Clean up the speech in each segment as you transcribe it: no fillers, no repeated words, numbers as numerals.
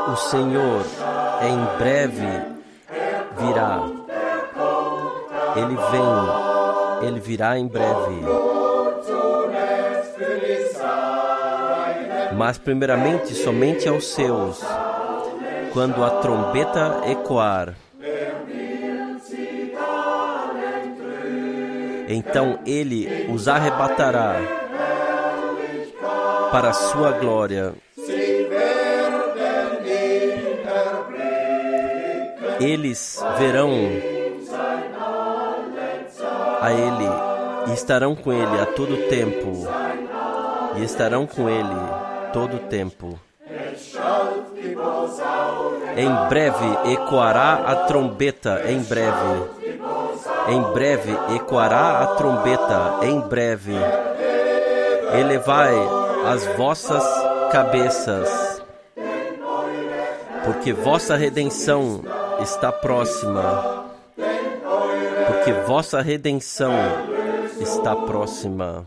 O Senhor em breve virá. Ele virá em breve. Mas primeiramente somente aos seus, quando a trombeta ecoar. Então ele os arrebatará para a sua glória. Eles verão a Ele e estarão com Ele a todo tempo. E estarão com Ele todo tempo. Em breve ecoará a trombeta, em breve. Em breve ecoará a trombeta, em breve. Elevai as vossas cabeças, porque vossa redenção está próxima. Porque vossa redenção está próxima.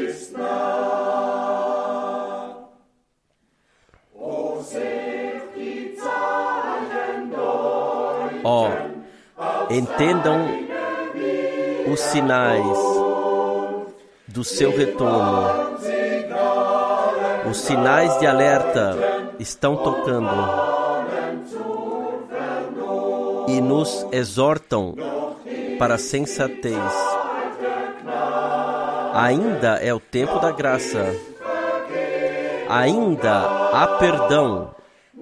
Ó, entendam os sinais do seu retorno. Os sinais de alerta estão tocando e nos exortam para a sensatez. Ainda é o tempo da graça. Ainda há perdão.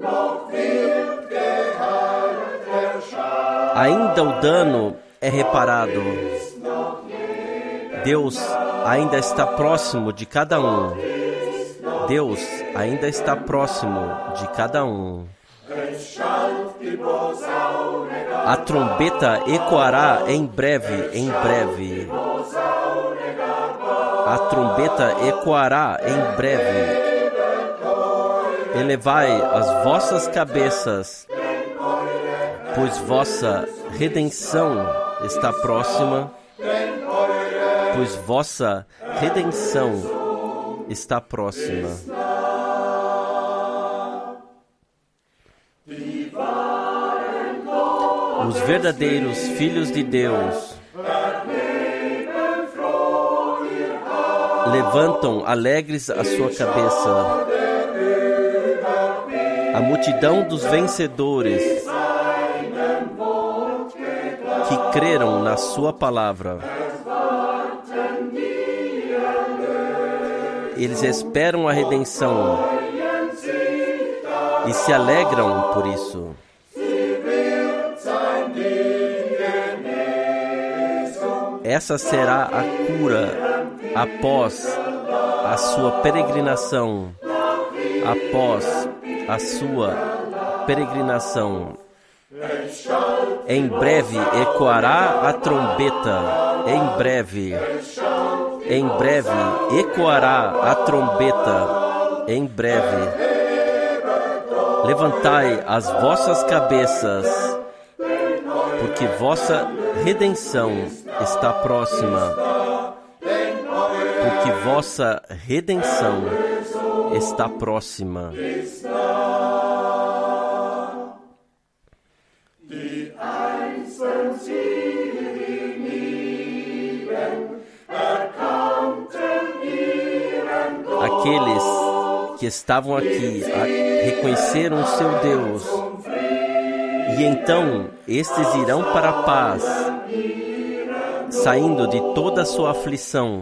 Ainda o dano é reparado. Deus ainda está próximo de cada um. Deus ainda está próximo de cada um. A trombeta ecoará em breve, em breve. A trombeta ecoará em breve. Elevai as vossas cabeças, pois vossa redenção está próxima. Pois vossa redenção está próxima. Os verdadeiros filhos de Deus levantam alegres a sua cabeça. A multidão dos vencedores que creram na sua palavra. Eles esperam a redenção e se alegram por isso. Essa será a cura após a sua peregrinação. Após a sua peregrinação. Em breve ecoará a trombeta. Em breve ecoará a trombeta. Em breve. Levantai as vossas cabeças, porque vossa redenção está próxima. Porque vossa redenção está próxima. Aqueles que estavam aqui reconheceram o seu Deus, e então estes irão para a paz, saindo de toda a sua aflição.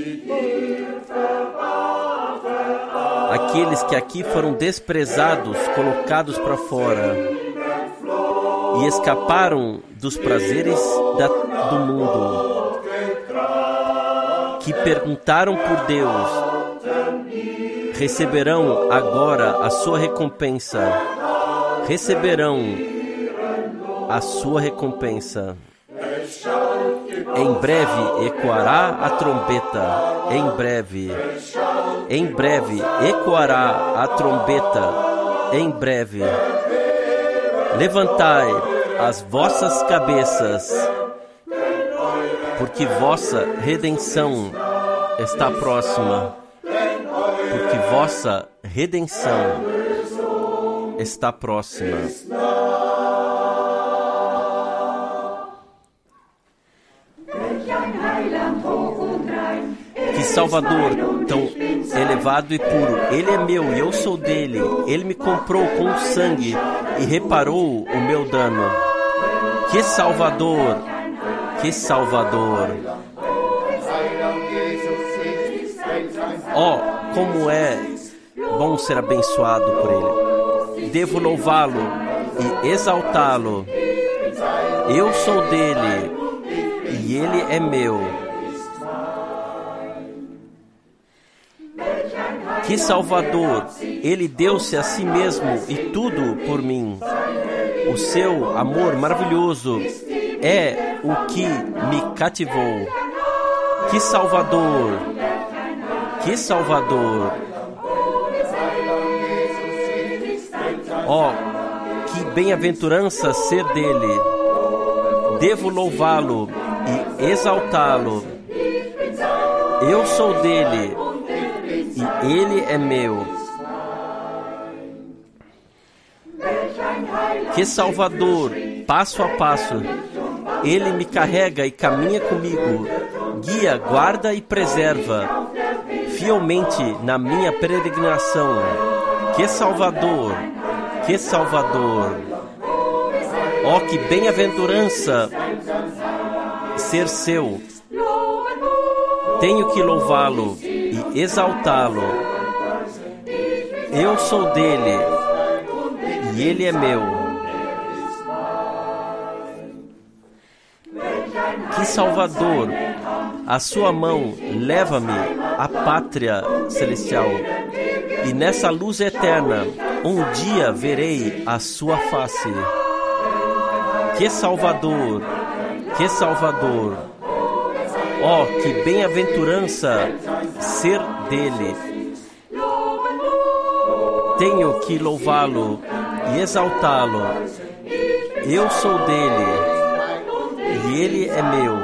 Aqueles que aqui foram desprezados, colocados para fora, e escaparam dos prazeres do mundo, que perguntaram por Deus, receberão agora a sua recompensa. Receberão a sua recompensa. Em breve ecoará a trombeta. Em breve ecoará a trombeta. Em breve. Levantai as vossas cabeças, porque vossa redenção está próxima. Porque vossa redenção está próxima. Que Salvador tão elevado e puro. Ele é meu e eu sou dele. Ele me comprou com sangue e reparou o meu dano. Que Salvador! Que Salvador! Oh, como é bom ser abençoado por Ele. Devo louvá-lo e exaltá-lo. Eu sou dele e Ele é meu. Que Salvador! Ele deu-se a si mesmo e tudo por mim. O seu amor maravilhoso é o que me cativou. Que Salvador! Que Salvador! Oh, que bem-aventurança ser dele! Devo louvá-lo e exaltá-lo. Eu sou dele e ele é meu. Que Salvador, passo a passo, ele me carrega e caminha comigo, guia, guarda e preserva fielmente na minha peregrinação. Que Salvador, que Salvador! Oh, que bem-aventurança ser seu! Tenho que louvá-lo e exaltá-lo. Eu sou dele e ele é meu. Que Salvador, a sua mão leva-me à pátria celestial. E nessa luz eterna, um dia verei a sua face. Que Salvador, que Salvador! Oh, que bem-aventurança ser dele! Tenho que louvá-lo e exaltá-lo. Eu sou dele e ele é meu.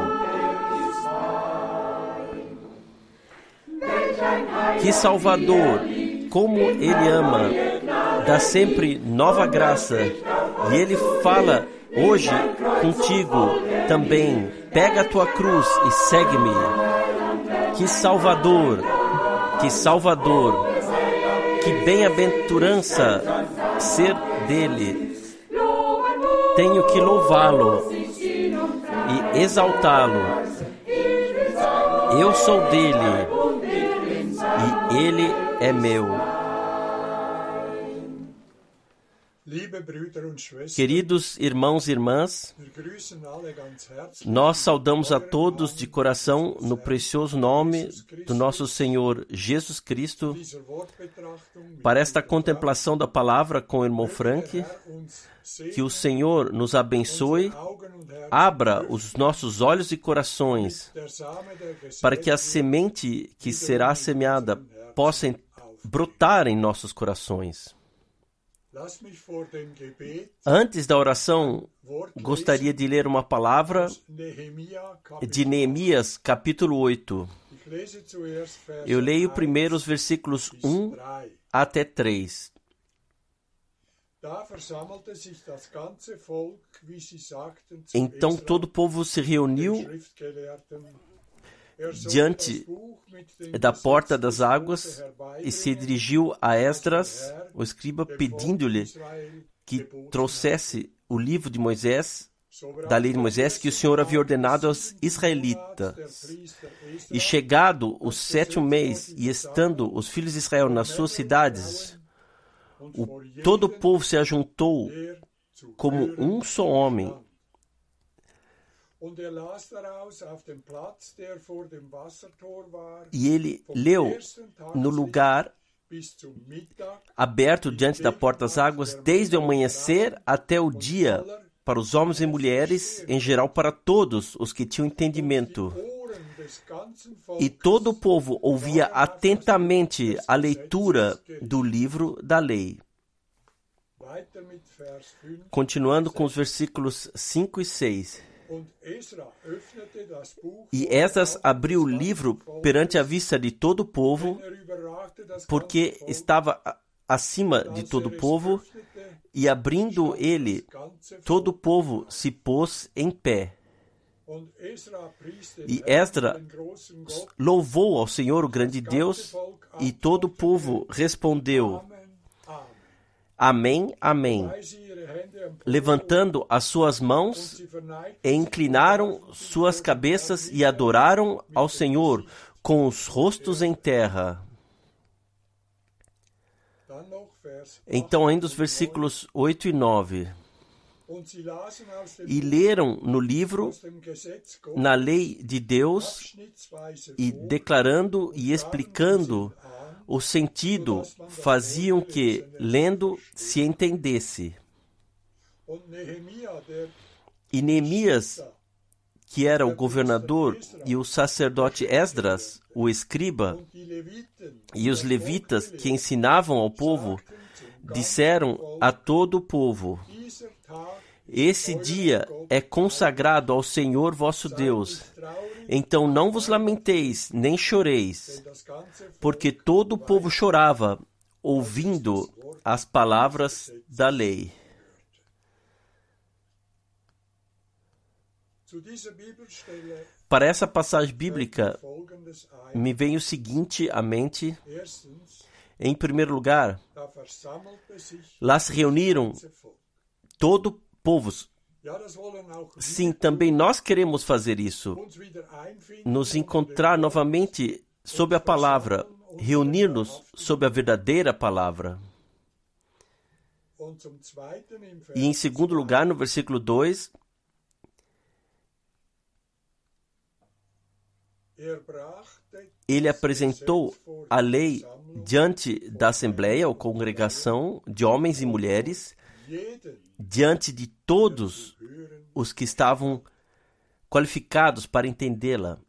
Que Salvador, como ele ama, dá sempre nova graça. E ele fala hoje contigo também. Pega a tua cruz e segue-me. Que Salvador, que Salvador, que bem-aventurança ser dele. Tenho que louvá-lo e exaltá-lo. Eu sou dele e ele é meu. Queridos irmãos e irmãs, nós saudamos a todos de coração no precioso nome do nosso Senhor Jesus Cristo para esta contemplação da palavra com o irmão Frank. Que o Senhor nos abençoe, abra os nossos olhos e corações para que a semente que será semeada possa brotar em nossos corações. Antes da oração, gostaria de ler uma palavra de Neemias, capítulo 8. Eu leio primeiro os versículos 1 até 3. Então todo o povo se reuniu diante da porta das águas e se dirigiu a Esdras, o escriba, pedindo-lhe que trouxesse o livro de Moisés, da lei de Moisés, que o Senhor havia ordenado aos israelitas. E chegado o 7º mês, e estando os filhos de Israel nas suas cidades, todo o povo se ajuntou como um só homem. E ele leu no lugar aberto diante da porta das águas, desde o amanhecer até o dia, para os homens e mulheres, em geral para todos os que tinham entendimento. E todo o povo ouvia atentamente a leitura do livro da lei. Continuando com os versículos 5 e 6. E Esdras abriu o livro perante a vista de todo o povo, porque estava acima de todo o povo, E abrindo ele, todo o povo se pôs em pé. E Esdras louvou ao Senhor, o grande Deus, e todo o povo respondeu: Amém, amém. Levantando as suas mãos, e inclinaram suas cabeças e adoraram ao Senhor com os rostos em terra. Então, ainda os versículos 8 e 9. E leram no livro, na lei de Deus, e declarando e explicando o sentido, faziam que, lendo, se entendesse. E Neemias, que era o governador, e o sacerdote Esdras, o escriba, e os levitas que ensinavam ao povo, disseram a todo o povo: Esse dia é consagrado ao Senhor vosso Deus. Então não vos lamenteis, nem choreis, porque todo o povo chorava, ouvindo as palavras da lei. Para essa passagem bíblica, me vem o seguinte à mente. Em primeiro lugar, lá se reuniram todo o povo. Sim, também nós queremos fazer isso. Nos encontrar novamente sob a palavra, reunir-nos sob a verdadeira palavra. E em segundo lugar, no versículo 2, ele apresentou a lei diante da assembleia ou congregação de homens e mulheres, diante de todos os que estavam qualificados para entendê-la.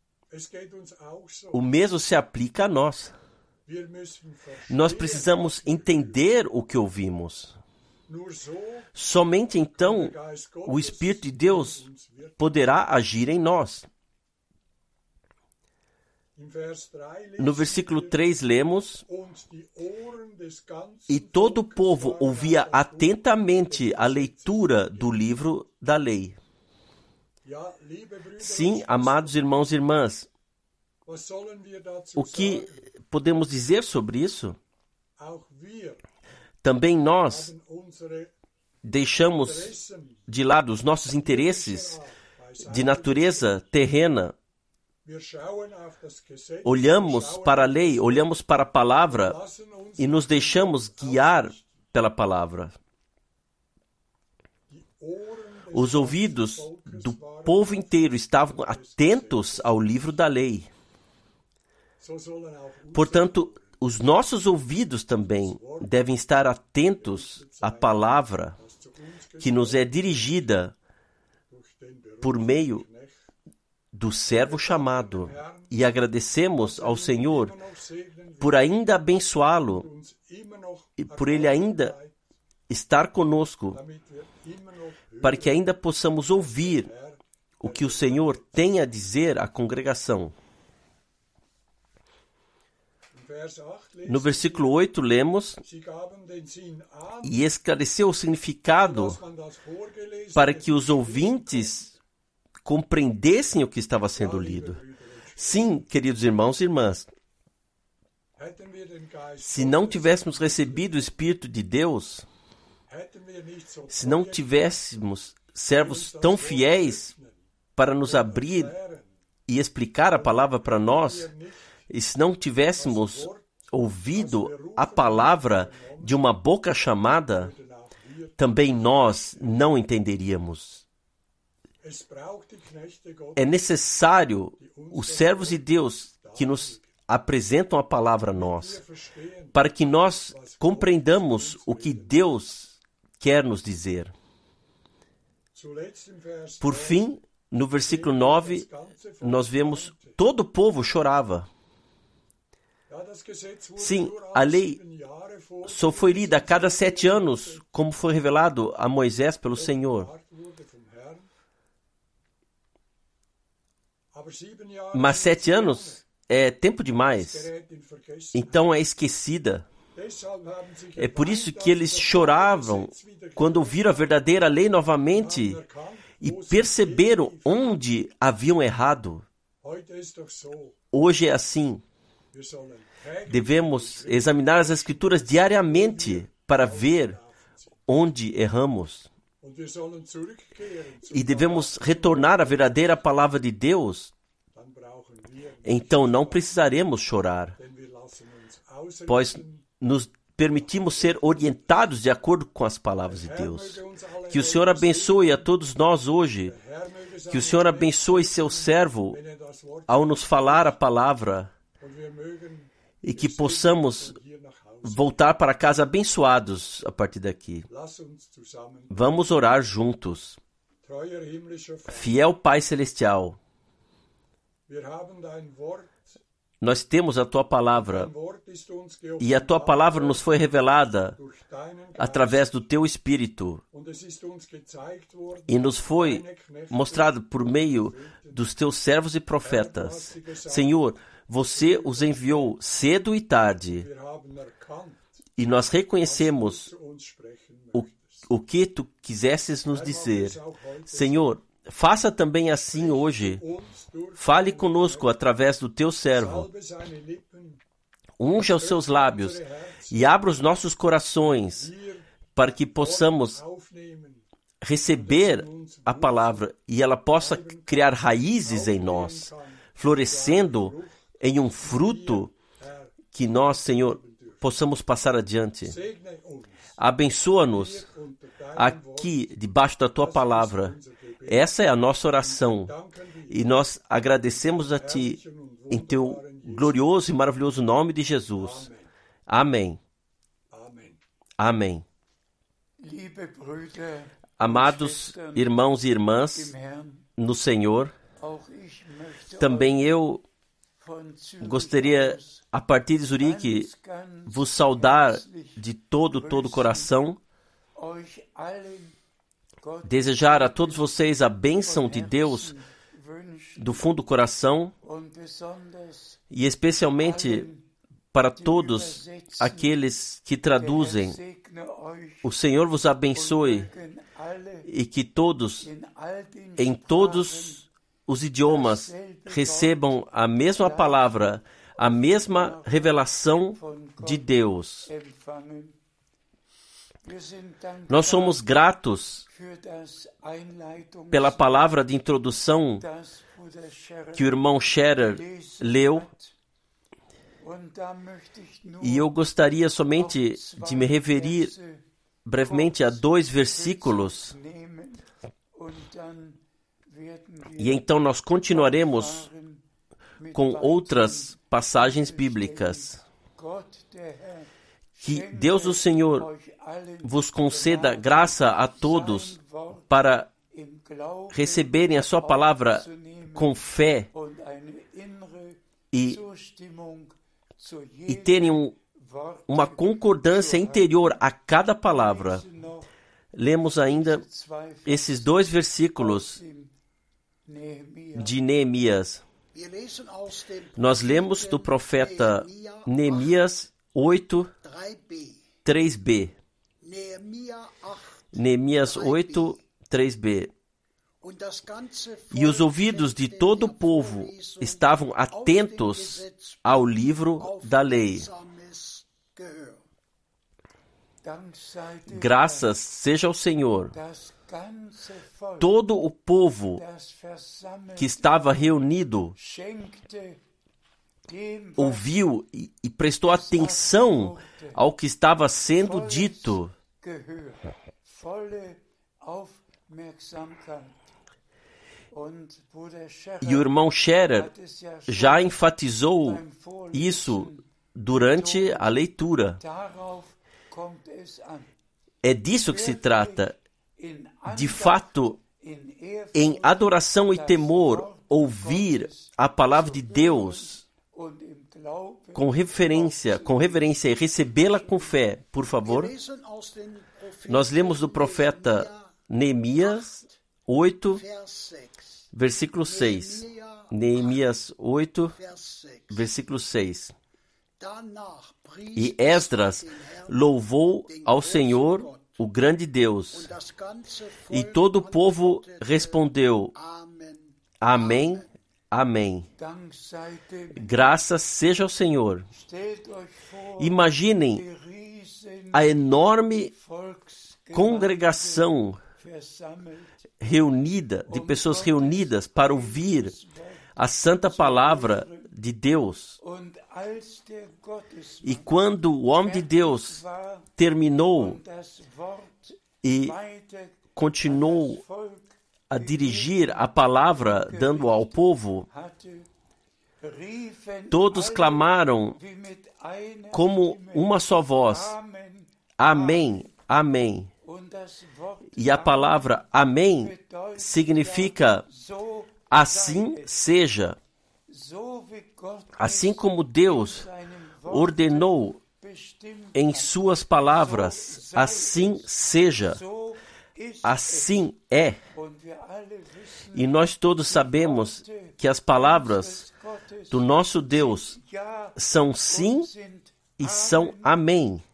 O mesmo se aplica a nós. Nós precisamos entender o que ouvimos. Somente então o Espírito de Deus poderá agir em nós. No versículo 3 lemos: E todo o povo ouvia atentamente a leitura do livro da lei. Sim, amados irmãos e irmãs, o que podemos dizer sobre isso? Também nós deixamos de lado os nossos interesses de natureza terrena. Olhamos para a lei, olhamos para a palavra e nos deixamos guiar pela palavra. Os ouvidos do povo inteiro estavam atentos ao livro da lei. Portanto, os nossos ouvidos também devem estar atentos à palavra que nos é dirigida por meio do servo chamado, e agradecemos ao Senhor por ainda abençoá-lo e por ele ainda estar conosco, para que ainda possamos ouvir o que o Senhor tem a dizer à congregação. No versículo 8 lemos: E esclareceu o significado para que os ouvintes compreendessem o que estava sendo lido. Sim, queridos irmãos e irmãs, se não tivéssemos recebido o Espírito de Deus, se não tivéssemos servos tão fiéis para nos abrir e explicar a palavra para nós, e se não tivéssemos ouvido a palavra de uma boca chamada, também nós não entenderíamos. É necessário os servos de Deus que nos apresentam a palavra a nós, para que nós compreendamos o que Deus quer nos dizer. Por fim, no versículo 9, nós vemos todo o povo chorava. Sim, a lei só foi lida a cada 7 anos, como foi revelado a Moisés pelo Senhor. Mas 7 anos é tempo demais, então é esquecida. É por isso que eles choravam quando ouviram a verdadeira lei novamente e perceberam onde haviam errado. Hoje é assim. Devemos examinar as Escrituras diariamente para ver onde erramos. E devemos retornar à verdadeira palavra de Deus. Então não precisaremos chorar, pois nos permitimos ser orientados de acordo com as palavras de Deus. Que o Senhor abençoe a todos nós hoje. Que o Senhor abençoe seu servo ao nos falar a palavra e que possamos voltar para casa abençoados a partir daqui. Vamos orar juntos. Fiel Pai Celestial, nós temos a Tua palavra e a Tua palavra nos foi revelada através do Teu Espírito e nos foi mostrado por meio dos Teus servos e profetas. Senhor, Você os enviou cedo e tarde e nós reconhecemos o que Tu quisesses nos dizer. Senhor, faça também assim hoje. Fale conosco através do Teu servo. Unja os seus lábios e abra os nossos corações para que possamos receber a palavra e ela possa criar raízes em nós, florescendo em um fruto que nós, Senhor, possamos passar adiante. Abençoa-nos aqui debaixo da Tua palavra. Essa é a nossa oração e nós agradecemos a Ti em Teu glorioso e maravilhoso nome de Jesus. Amém. Amém. Amados irmãos e irmãs no Senhor, também eu gostaria, a partir de Zurique, vos saudar de todo o coração, desejar a todos vocês a bênção de Deus do fundo do coração e especialmente para todos aqueles que traduzem. O Senhor vos abençoe e que todos, em todos os idiomas, recebam a mesma palavra, a mesma revelação de Deus. Nós somos gratos pela palavra de introdução que o irmão Scherer leu, e eu gostaria somente de me referir brevemente a 2 versículos, e então nós continuaremos com outras passagens bíblicas. Que Deus o Senhor vos conceda graça a todos para receberem a sua palavra com fé e terem uma concordância interior a cada palavra. Lemos ainda esses 2 versículos de Neemias. Nós lemos do profeta Neemias 8, 3b. Neemias 8, 3b. E os ouvidos de todo o povo estavam atentos ao livro da lei. Graças seja ao Senhor. Todo o povo que estava reunido ouviu e prestou atenção ao que estava sendo dito. E o irmão Scherer já enfatizou isso durante a leitura. É disso que se trata. De fato, em adoração e temor, ouvir a palavra de Deus com reverência e recebê-la com fé, por favor. Nós lemos do profeta Neemias 8, versículo 6. Neemias 8, versículo 6. E Esdras louvou ao Senhor, o grande Deus. E todo o povo respondeu: Amém, amém. Graças seja ao Senhor. Imaginem a enorme congregação reunida, de pessoas reunidas para ouvir a santa palavra de Deus. E quando o homem de Deus terminou e continuou a dirigir a palavra, dando ao povo, todos clamaram como uma só voz: Amém, amém. E a palavra amém significa assim seja. Assim como Deus ordenou em suas palavras, assim seja, assim é. E nós todos sabemos que as palavras do nosso Deus são sim e são amém.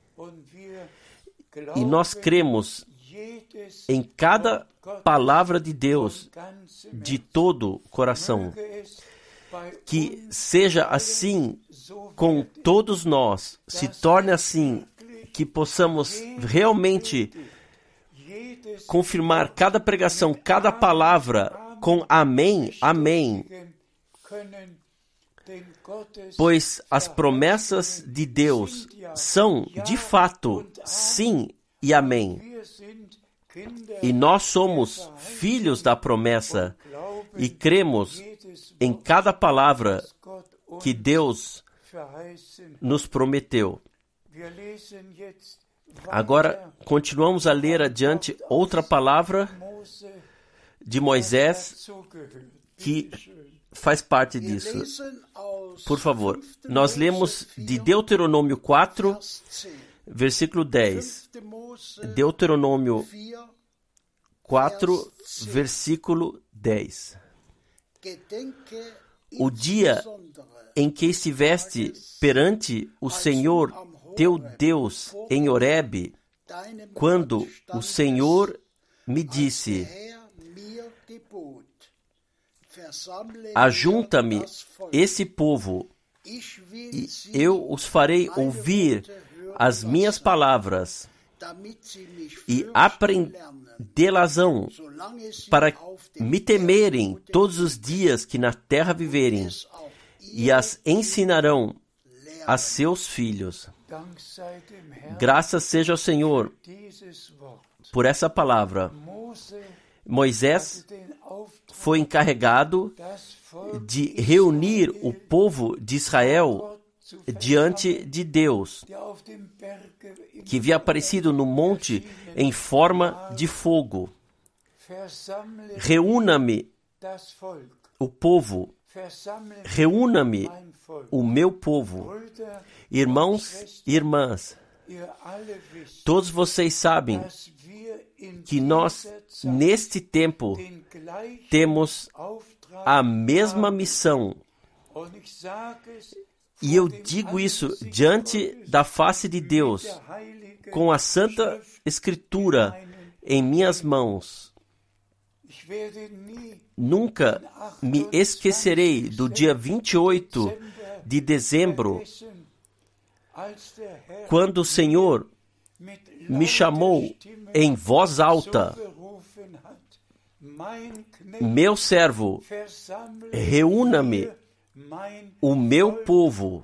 E nós cremos em cada palavra de Deus de todo o coração. Que seja assim com todos nós, se torne assim, que possamos realmente confirmar cada pregação, cada palavra com amém, amém. Pois as promessas de Deus são, de fato, sim e amém. E nós somos filhos da promessa e cremos em cada palavra que Deus nos prometeu. Agora, continuamos a ler adiante outra palavra de Moisés que faz parte disso. Por favor, nós lemos de Deuteronômio 4, versículo 10. Deuteronômio 4, versículo 10. O dia em que estiveste perante o Senhor teu Deus em Horebe, quando o Senhor me disse: ajunta-me esse povo, e eu os farei ouvir as minhas palavras, e aprendê-las-ão, para me temerem todos os dias que na terra viverem, e as ensinarão a seus filhos. Graças seja ao Senhor por essa palavra. Moisés foi encarregado de reunir o povo de Israel diante de Deus, que havia aparecido no monte em forma de fogo. Reúna-me o povo, reúna-me o meu povo. Irmãos e irmãs, todos vocês sabem que nós, neste tempo, temos a mesma missão. E eu digo isso diante da face de Deus, com a Santa Escritura em minhas mãos. Nunca me esquecerei do dia 28 de dezembro, quando o Senhor me chamou em voz alta: meu servo, reúna-me o meu povo.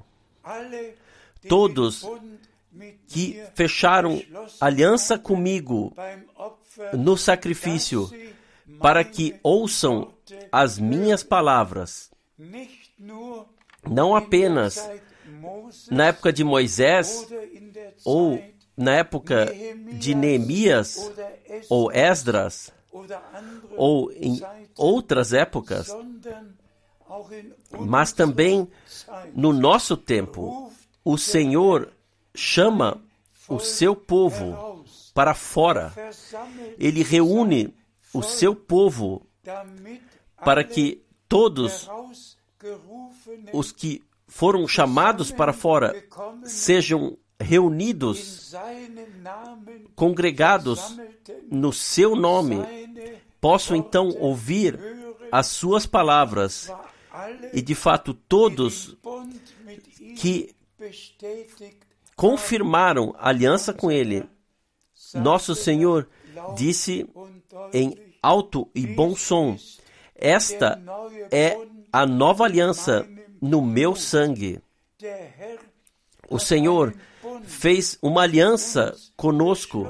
Todos que fecharam aliança comigo no sacrifício, para que ouçam as minhas palavras. Não apenas na época de Moisés, ou na época de Neemias, ou Esdras, ou em outras épocas, mas também no nosso tempo. O Senhor chama o seu povo para fora. Ele reúne o seu povo para que todos os que foram chamados para fora, sejam reunidos, congregados no seu nome, possam então ouvir as suas palavras. E de fato todos que confirmaram a aliança com ele, nosso Senhor disse em alto e bom som: esta é a nova aliança no meu sangue. O Senhor fez uma aliança conosco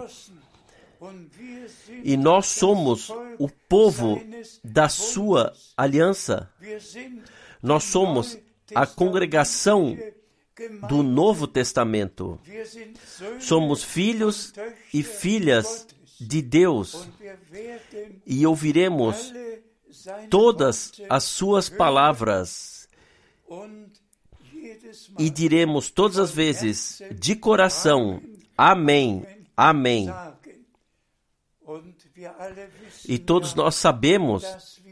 e nós somos o povo da sua aliança. Nós somos a congregação do Novo Testamento. Somos filhos e filhas de Deus e ouviremos todas as suas palavras e diremos todas as vezes de coração: amém, amém. E todos nós sabemos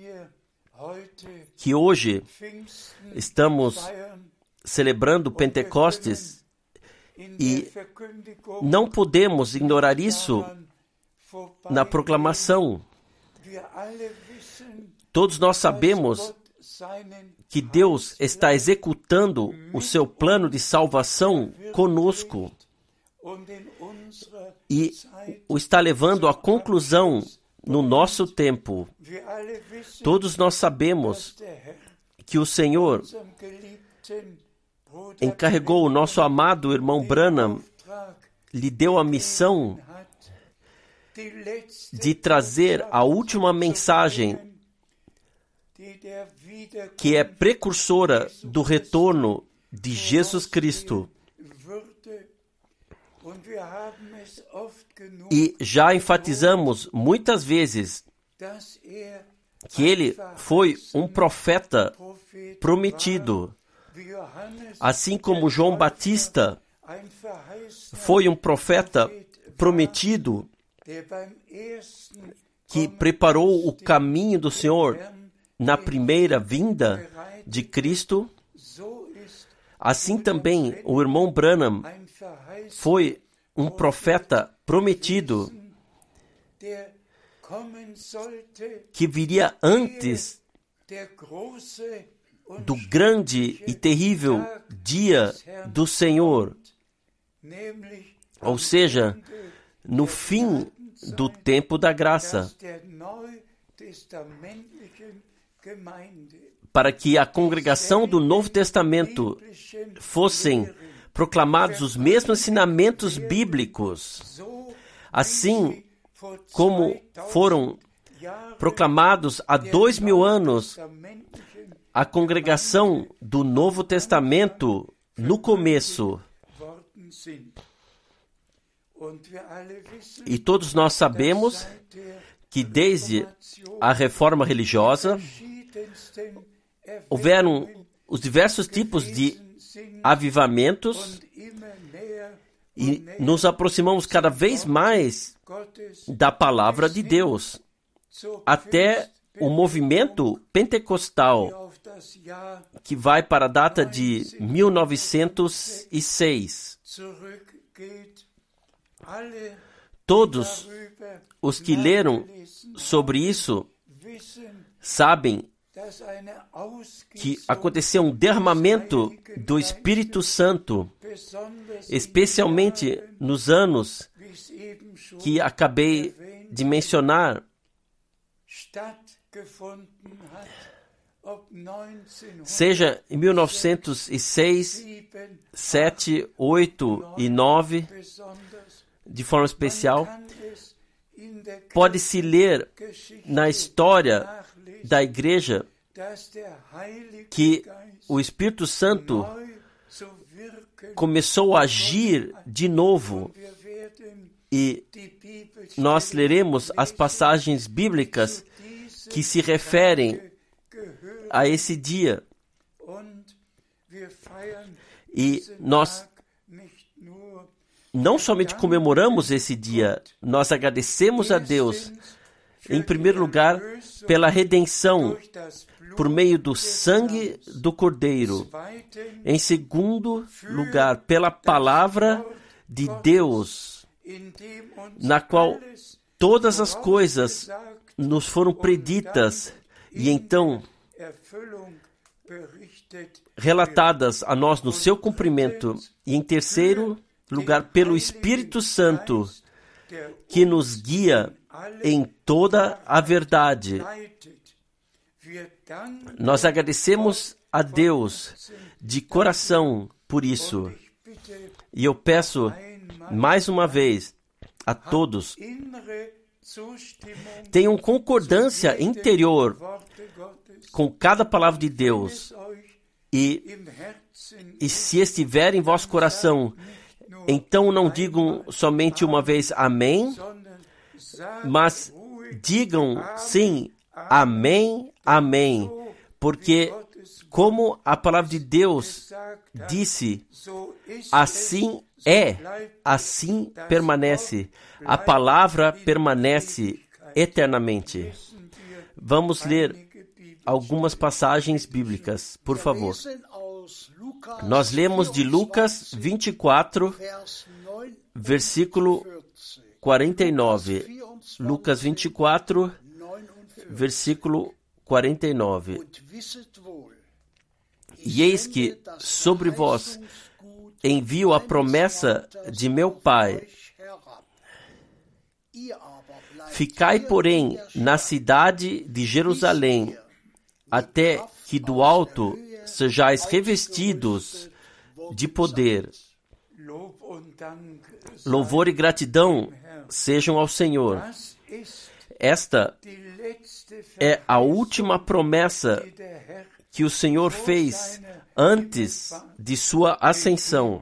que hoje estamos celebrando Pentecostes e não podemos ignorar isso na proclamação. Todos nós sabemos que Deus está executando o seu plano de salvação conosco e o está levando à conclusão no nosso tempo. Todos nós sabemos que o Senhor encarregou o nosso amado irmão Branham, lhe deu a missão de trazer a última mensagem que é precursora do retorno de Jesus Cristo. E já enfatizamos muitas vezes que ele foi um profeta prometido, assim como João Batista foi um profeta prometido que preparou o caminho do Senhor na primeira vinda de Cristo. Assim também o irmão Branham foi um profeta prometido que viria antes do grande e terrível dia do Senhor, ou seja, no fim do tempo da graça, para que a congregação do Novo Testamento fossem proclamados os mesmos ensinamentos bíblicos, assim como foram proclamados há 2000 anos a congregação do Novo Testamento no começo. E todos nós sabemos que desde a reforma religiosa houveram os diversos tipos de avivamentos e nos aproximamos cada vez mais da palavra de Deus, até o movimento pentecostal, que vai para a data de 1906. Todos os que leram sobre isso sabem que aconteceu um derramamento do Espírito Santo, especialmente nos anos que acabei de mencionar, seja em 1906, 7, 8 e 9, de forma especial. Pode-se ler na história da igreja que o Espírito Santo começou a agir de novo, e nós leremos as passagens bíblicas que se referem a esse dia. E nós não somente comemoramos esse dia, nós agradecemos a Deus Em primeiro lugar, pela redenção por meio do sangue do Cordeiro. Em segundo lugar, pela palavra de Deus, na qual todas as coisas nos foram preditas e então relatadas a nós no seu cumprimento. E em terceiro lugar, pelo Espírito Santo, que nos guia em toda a verdade. Nós agradecemos a Deus de coração por isso. E eu peço mais uma vez a todos, tenham concordância interior com cada palavra de Deus. E se estiver em vosso coração, então não digam somente uma vez amém, mas digam sim, amém, amém. Porque como a palavra de Deus disse, assim é, assim permanece. A palavra permanece eternamente. Vamos ler algumas passagens bíblicas, por favor. Nós lemos de Lucas 24, versículo 49. Lucas 24, versículo 49. E eis que sobre vós envio a promessa de meu Pai. Ficai, porém, na cidade de Jerusalém, até que do alto sejais revestidos de poder. Louvor e gratidão sejam ao Senhor. Esta é a última promessa que o Senhor fez antes de sua ascensão.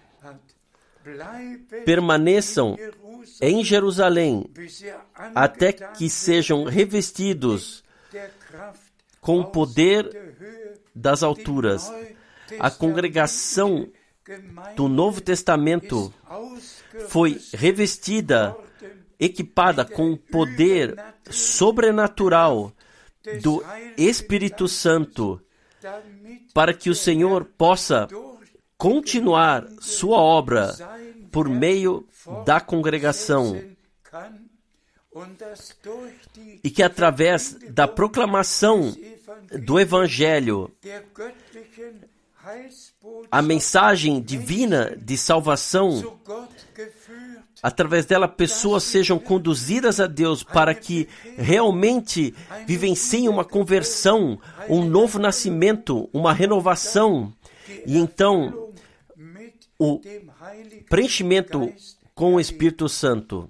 Permaneçam em Jerusalém até que sejam revestidos com o poder das alturas. A congregação do Novo Testamento foi revestida, equipada com o poder sobrenatural do Espírito Santo, para que o Senhor possa continuar sua obra por meio da congregação e que através da proclamação do Evangelho, a mensagem divina de salvação, através dela pessoas sejam conduzidas a Deus para que realmente vivenciem uma conversão, um novo nascimento, uma renovação, e então o preenchimento com o Espírito Santo.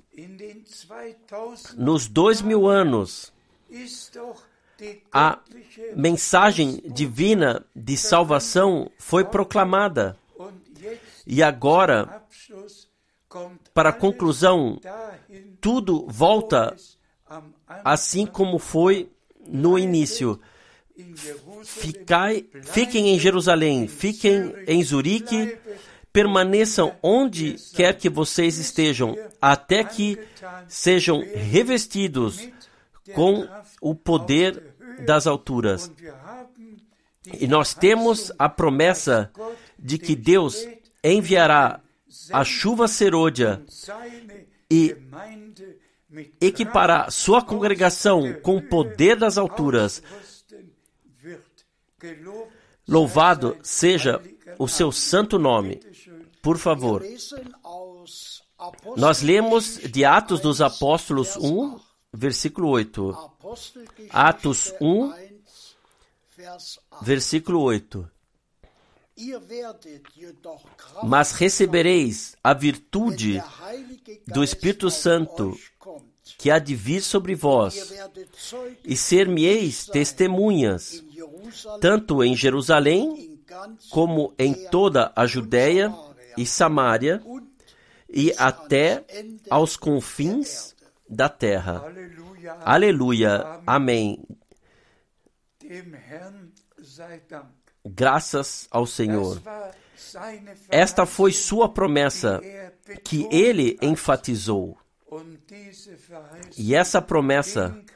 Nos 2000 anos, a mensagem divina de salvação foi proclamada. E agora, para a conclusão, tudo volta assim como foi no início. Fiquem em Jerusalém, fiquem em Zurique, permaneçam onde quer que vocês estejam, até que sejam revestidos com o poder das alturas. E nós temos a promessa de que Deus enviará a chuva serôdia e equipará sua congregação com o poder das alturas. Louvado seja o seu santo nome. Por favor. Nós lemos de Atos dos Apóstolos 1, versículo 8. Atos 1, versículo 8. Mas recebereis a virtude do Espírito Santo que há de vir sobre vós, e ser-me-eis testemunhas, tanto em Jerusalém, como em toda a Judéia e Samária, e até aos confins da terra. Aleluia. Amém. Graças ao Senhor. Esta foi sua promessa que ele enfatizou. E essa promessa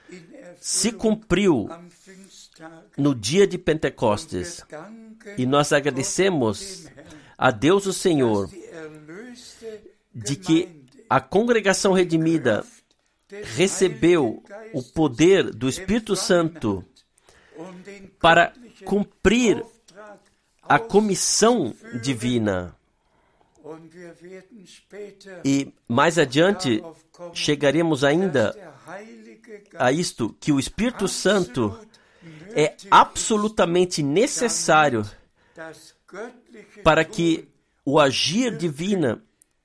se cumpriu no dia de Pentecostes. E nós agradecemos a Deus o Senhor de que a congregação redimida recebeu o poder do Espírito Santo para cumprir a comissão divina. E mais adiante chegaremos ainda a isto, que o Espírito Santo é absolutamente necessário para que o agir divino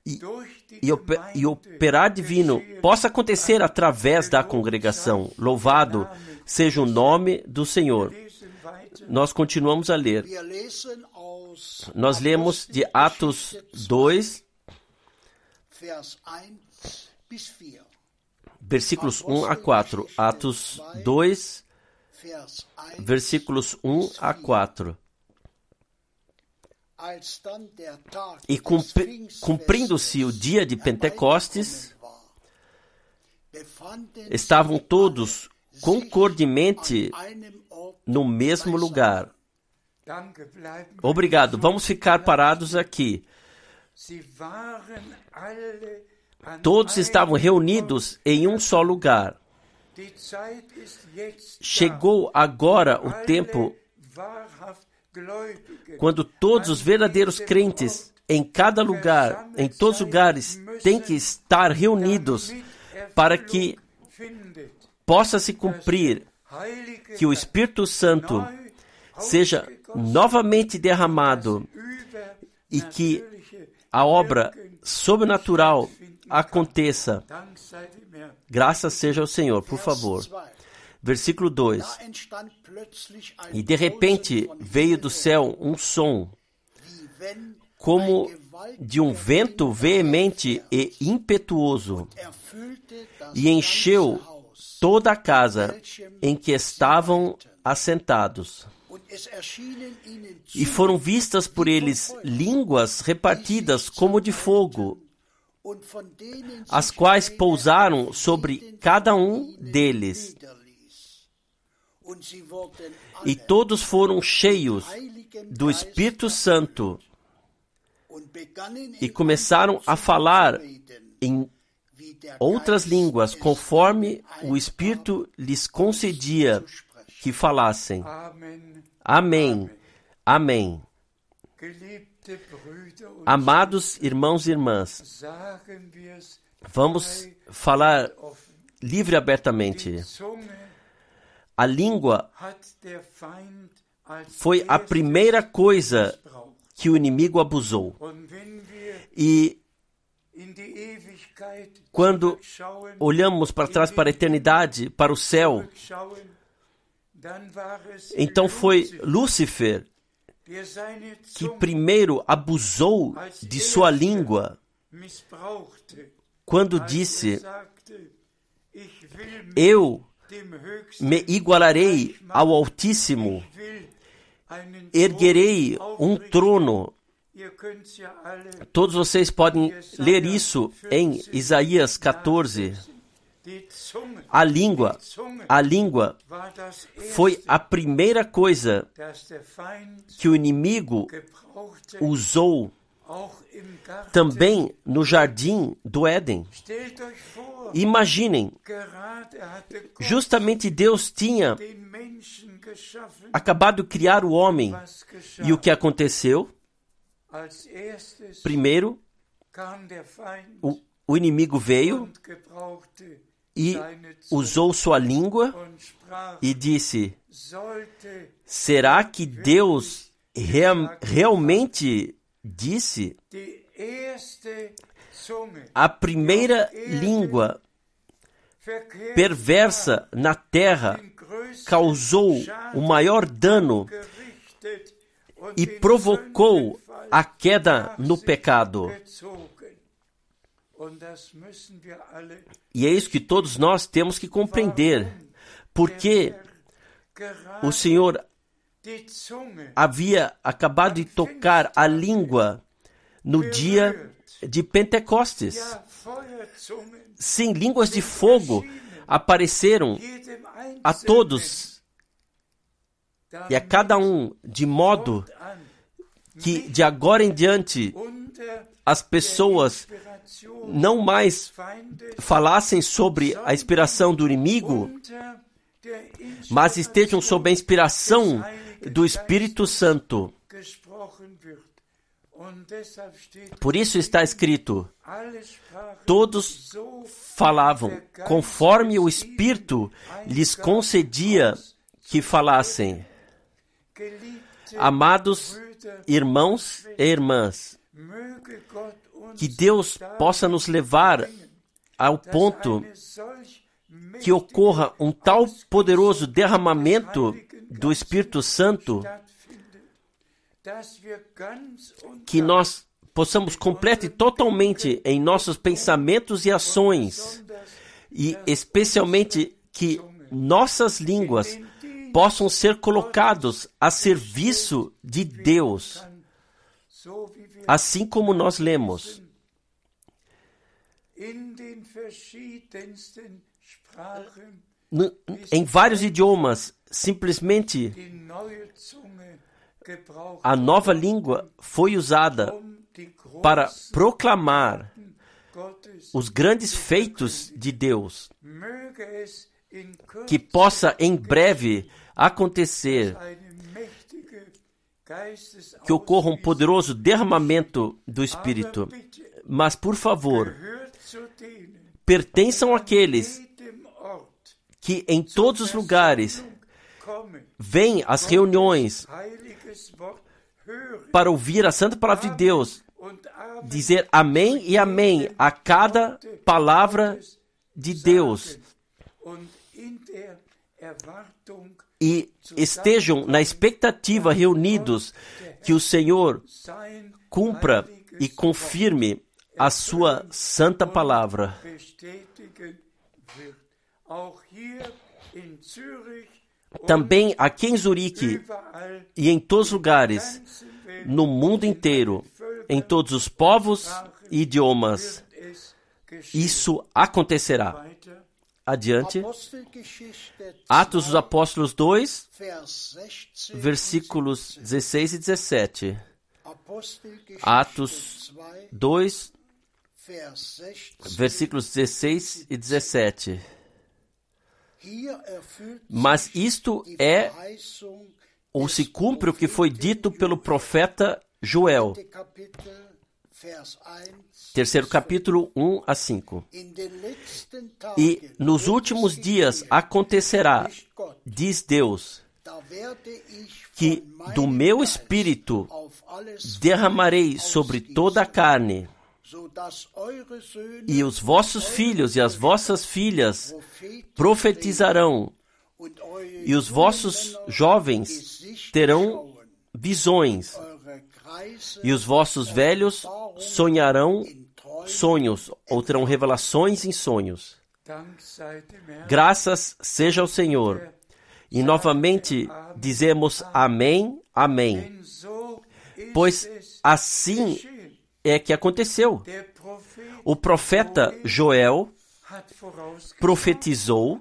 e operar divino possa acontecer através da congregação. Louvado seja o nome do Senhor. Nós continuamos a ler. Nós lemos de Atos 2, versículos 1 a 4. Atos 2, versículos 1 a 4. E cumprindo-se o dia de Pentecostes, estavam todos concordemente no mesmo lugar. Obrigado. Vamos ficar parados aqui. Todos estavam reunidos em um só lugar. Chegou agora o tempo quando todos os verdadeiros crentes em cada lugar, em todos os lugares, têm que estar reunidos para que possa se cumprir que o Espírito Santo seja novamente derramado e que a obra sobrenatural aconteça. Graças seja ao Senhor, por favor. Versículo 2. E de repente veio do céu um som, como de um vento veemente e impetuoso, e encheu toda a casa em que estavam assentados. E foram vistas por eles línguas repartidas como de fogo, as quais pousaram sobre cada um deles. E todos foram cheios do Espírito Santo e começaram a falar em outras línguas, conforme o Espírito lhes concedia que falassem. Amém. Amém. Amados irmãos e irmãs, vamos falar livre e abertamente. A língua foi a primeira coisa que o inimigo abusou. E quando olhamos para trás, para a eternidade, para o céu, então foi Lúcifer que primeiro abusou de sua língua quando disse: eu me igualarei ao Altíssimo, erguerei um trono. Todos vocês podem ler isso em Isaías 14. A língua foi a primeira coisa que o inimigo usou também no jardim do Éden. Imaginem, justamente Deus tinha acabado de criar o homem. E o que aconteceu? Primeiro, o inimigo veio e usou sua língua e disse: será que Deus realmente disse? A primeira língua perversa na terra causou o maior dano e provocou a queda no pecado. E é isso que todos nós temos que compreender. Porque o Senhor havia acabado de tocar a língua no dia de Pentecostes. Sim, línguas de fogo. apareceram a todos e a cada um, de modo que de agora em diante as pessoas não mais falassem sobre a inspiração do inimigo, mas estejam sob a inspiração do Espírito Santo. Por isso está escrito: todos falavam conforme o Espírito lhes concedia que falassem. Amados irmãos e irmãs, que Deus possa nos levar ao ponto que ocorra um tal poderoso derramamento do Espírito Santo que nós possamos completa e totalmente em nossos pensamentos e ações, e especialmente que nossas línguas possam ser colocados a serviço de Deus, assim como nós lemos. Em vários idiomas, simplesmente a nova língua foi usada para proclamar os grandes feitos de Deus. Que possa em breve acontecer, que ocorra um poderoso derramamento do Espírito. Mas, por favor, pertençam àqueles que em todos os lugares vêm às reuniões para ouvir a Santa Palavra de Deus, dizer amém e amém a cada palavra de Deus, e estejam na expectativa reunidos que o Senhor cumpra e confirme a sua santa palavra. Também aqui em Zurique e em todos os lugares, no mundo inteiro, em todos os povos e idiomas, isso acontecerá. Adiante. Atos dos Apóstolos 2, versículos 16 e 17. Atos 2, versículos 16 e 17. Mas isto é ou se cumpre o que foi dito pelo profeta Joel. Terceiro capítulo, 1 a 5. E nos últimos dias acontecerá, diz Deus, que do meu Espírito derramarei sobre toda a carne, e os vossos filhos e as vossas filhas profetizarão, e os vossos jovens terão visões, e os vossos velhos sonharão sonhos, ou terão revelações em sonhos. Graças seja ao Senhor. E novamente dizemos amém, amém. Pois assim é que aconteceu. O profeta Joel profetizou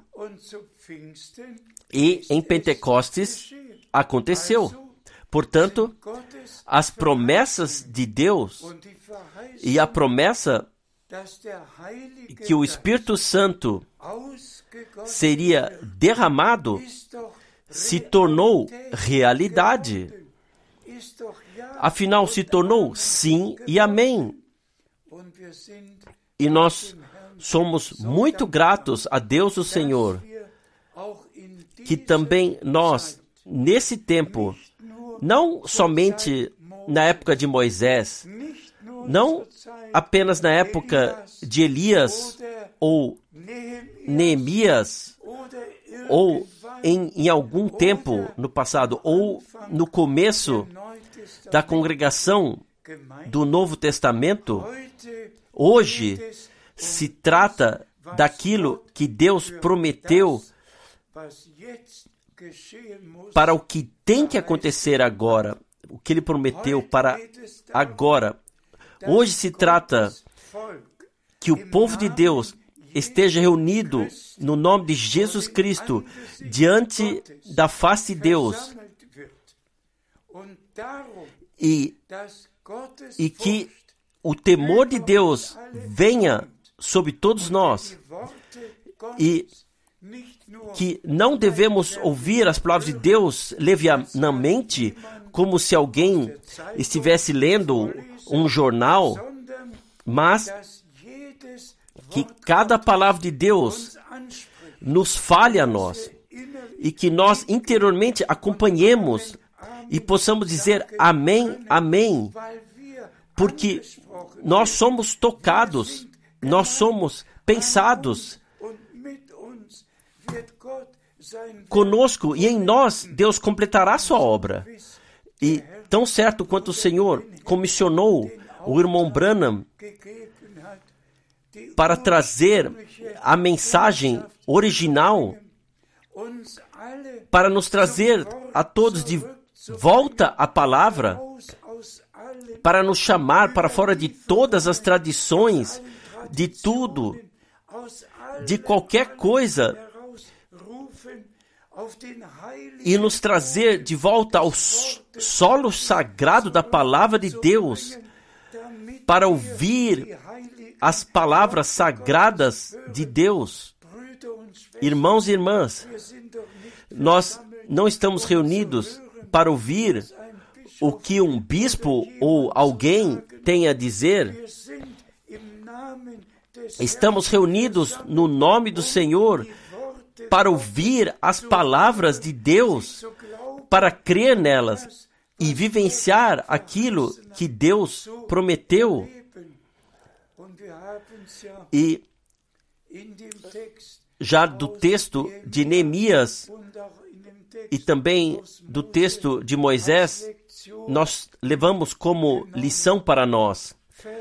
e em Pentecostes aconteceu. Portanto, as promessas de Deus e a promessa que o Espírito Santo seria derramado se tornou realidade. Afinal, se tornou sim e amém. E nós somos muito gratos a Deus, o Senhor, que também nós, nesse tempo, não somente na época de Moisés, não apenas na época de Elias ou Neemias, ou em algum tempo no passado, ou no começo da congregação do Novo Testamento, hoje se trata daquilo que Deus prometeu para o que tem que acontecer agora, o que Ele prometeu para agora. Hoje se trata que o povo de Deus, esteja reunido no nome de Jesus Cristo diante da face de Deus e que o temor de Deus venha sobre todos nós e que não devemos ouvir as palavras de Deus levianamente, como se alguém estivesse lendo um jornal, mas que cada palavra de Deus nos fale a nós e que nós interiormente acompanhemos e possamos dizer amém, amém, porque nós somos tocados, nós somos pensados conosco e em nós Deus completará sua obra. E tão certo quanto o Senhor comissionou o irmão Branham para trazer a mensagem original, para nos trazer a todos de volta à palavra, para nos chamar para fora de todas as tradições, de tudo, de qualquer coisa, e nos trazer de volta ao solo sagrado da palavra de Deus, para ouvir as palavras sagradas de Deus. Irmãos e irmãs, nós não estamos reunidos para ouvir o que um bispo ou alguém tem a dizer. Estamos reunidos no nome do Senhor para ouvir as palavras de Deus, para crer nelas e vivenciar aquilo que Deus prometeu. E já do texto de Neemias e também do texto de Moisés, nós levamos como lição para nós: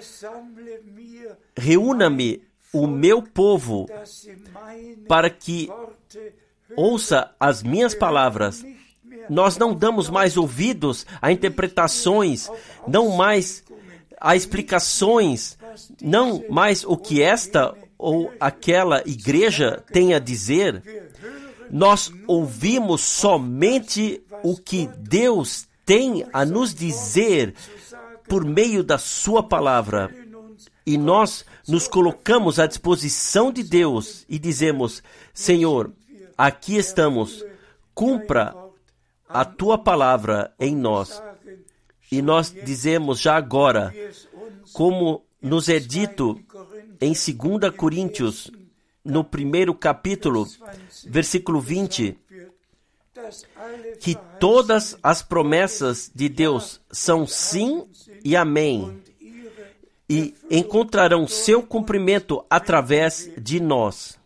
reúna-me o meu povo para que ouça as minhas palavras. Nós não damos mais ouvidos a interpretações, não mais a explicações, não mais o que esta ou aquela igreja tem a dizer. Nós ouvimos somente o que Deus tem a nos dizer por meio da sua palavra. E nós nos colocamos à disposição de Deus e dizemos: Senhor, aqui estamos, cumpra a tua palavra em nós. E nós dizemos já agora, como nos é dito em 2 Coríntios, no 1º capítulo, versículo 20, que todas as promessas de Deus são sim e amém, e encontrarão seu cumprimento através de nós.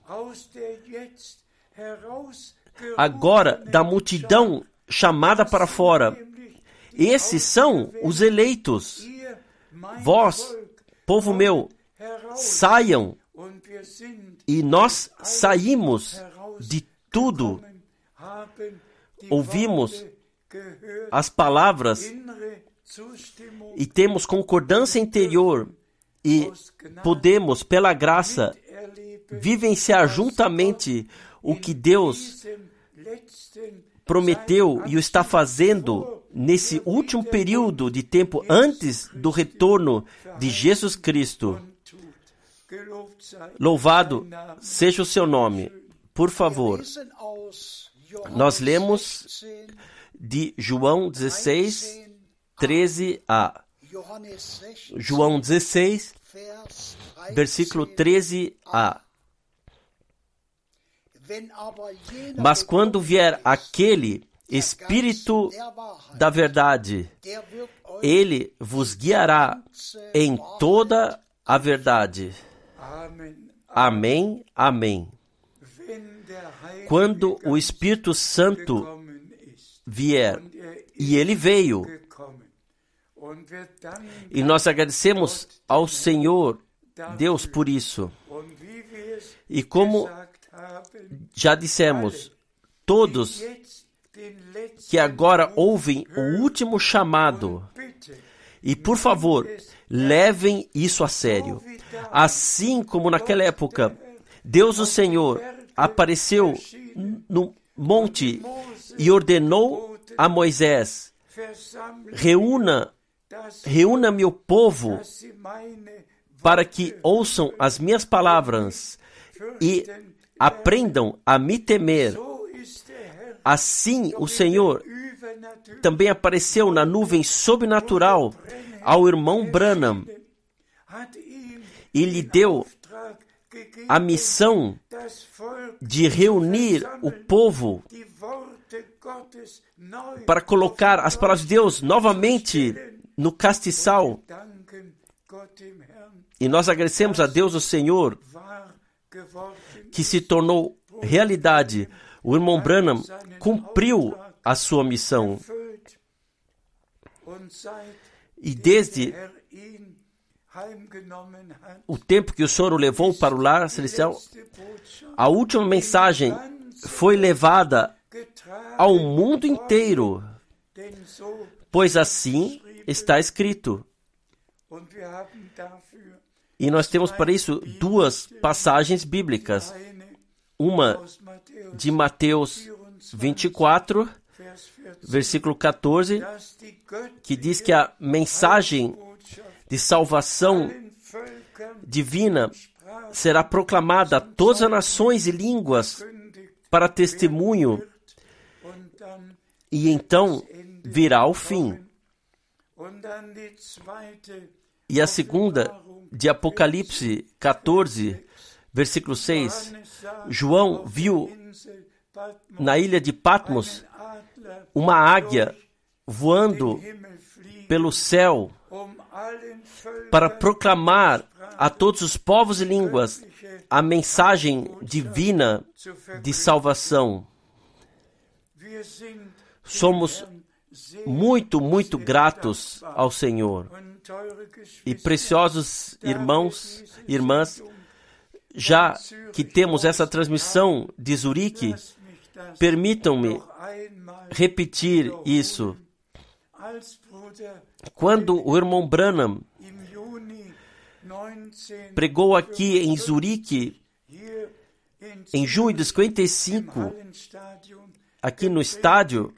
Agora, da multidão chamada para fora, esses são os eleitos. Vós, povo meu, saiam, e nós saímos de tudo. Ouvimos as palavras e temos concordância interior e podemos, pela graça, vivenciar juntamente o que Deus prometeu e o está fazendo nesse último período de tempo antes do retorno de Jesus Cristo. Louvado seja o seu nome. Por favor, nós lemos de João 16, 13a. João 16, versículo 13a. Mas quando vier aquele Espírito da verdade, ele vos guiará em toda a verdade. Amém, amém. Quando o Espírito Santo vier, e ele veio, e nós agradecemos ao Senhor Deus por isso. E como já dissemos, todos que agora ouvem o último chamado, e por favor, levem isso a sério. Assim como naquela época, Deus o Senhor apareceu no monte e ordenou a Moisés: reúna meu povo para que ouçam as minhas palavras e aprendam a me temer. Assim o Senhor também apareceu na nuvem sobrenatural ao irmão Branham e lhe deu a missão de reunir o povo para colocar as palavras de Deus novamente no castiçal. E nós agradecemos a Deus o Senhor que se tornou realidade. O irmão Branham cumpriu a sua missão. E desde o tempo que o Senhor o levou para o lar celestial, a última mensagem foi levada ao mundo inteiro, pois assim está escrito. E nós temos para isso duas passagens bíblicas. Uma de Mateus 24, versículo 14, que diz que a mensagem de salvação divina será proclamada a todas as nações e línguas para testemunho, e então virá o fim. E a segunda, de Apocalipse 14, versículo 6, João viu na ilha de Patmos uma águia voando pelo céu para proclamar a todos os povos e línguas a mensagem divina de salvação. Somos muito, muito gratos ao Senhor. E preciosos irmãos e irmãs, já que temos essa transmissão de Zurique, permitam-me repetir isso. Quando o irmão Branham pregou aqui em Zurique, em junho de 55, aqui no estádio,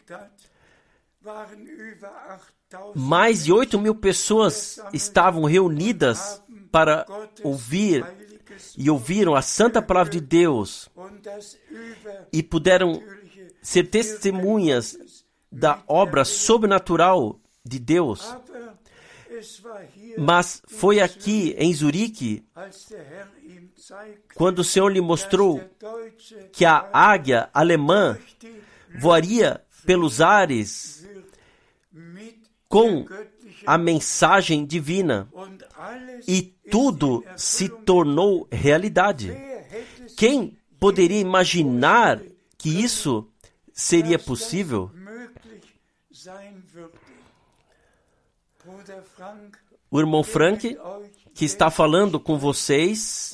mais de 8.000 pessoas estavam reunidas para ouvir e ouviram a santa palavra de Deus e puderam ser testemunhas da obra sobrenatural de Deus. Mas foi aqui em Zurique, quando o Senhor lhe mostrou que a águia alemã voaria pelos ares com a mensagem divina, e tudo se tornou realidade. Quem poderia imaginar que isso seria possível? O irmão Frank, que está falando com vocês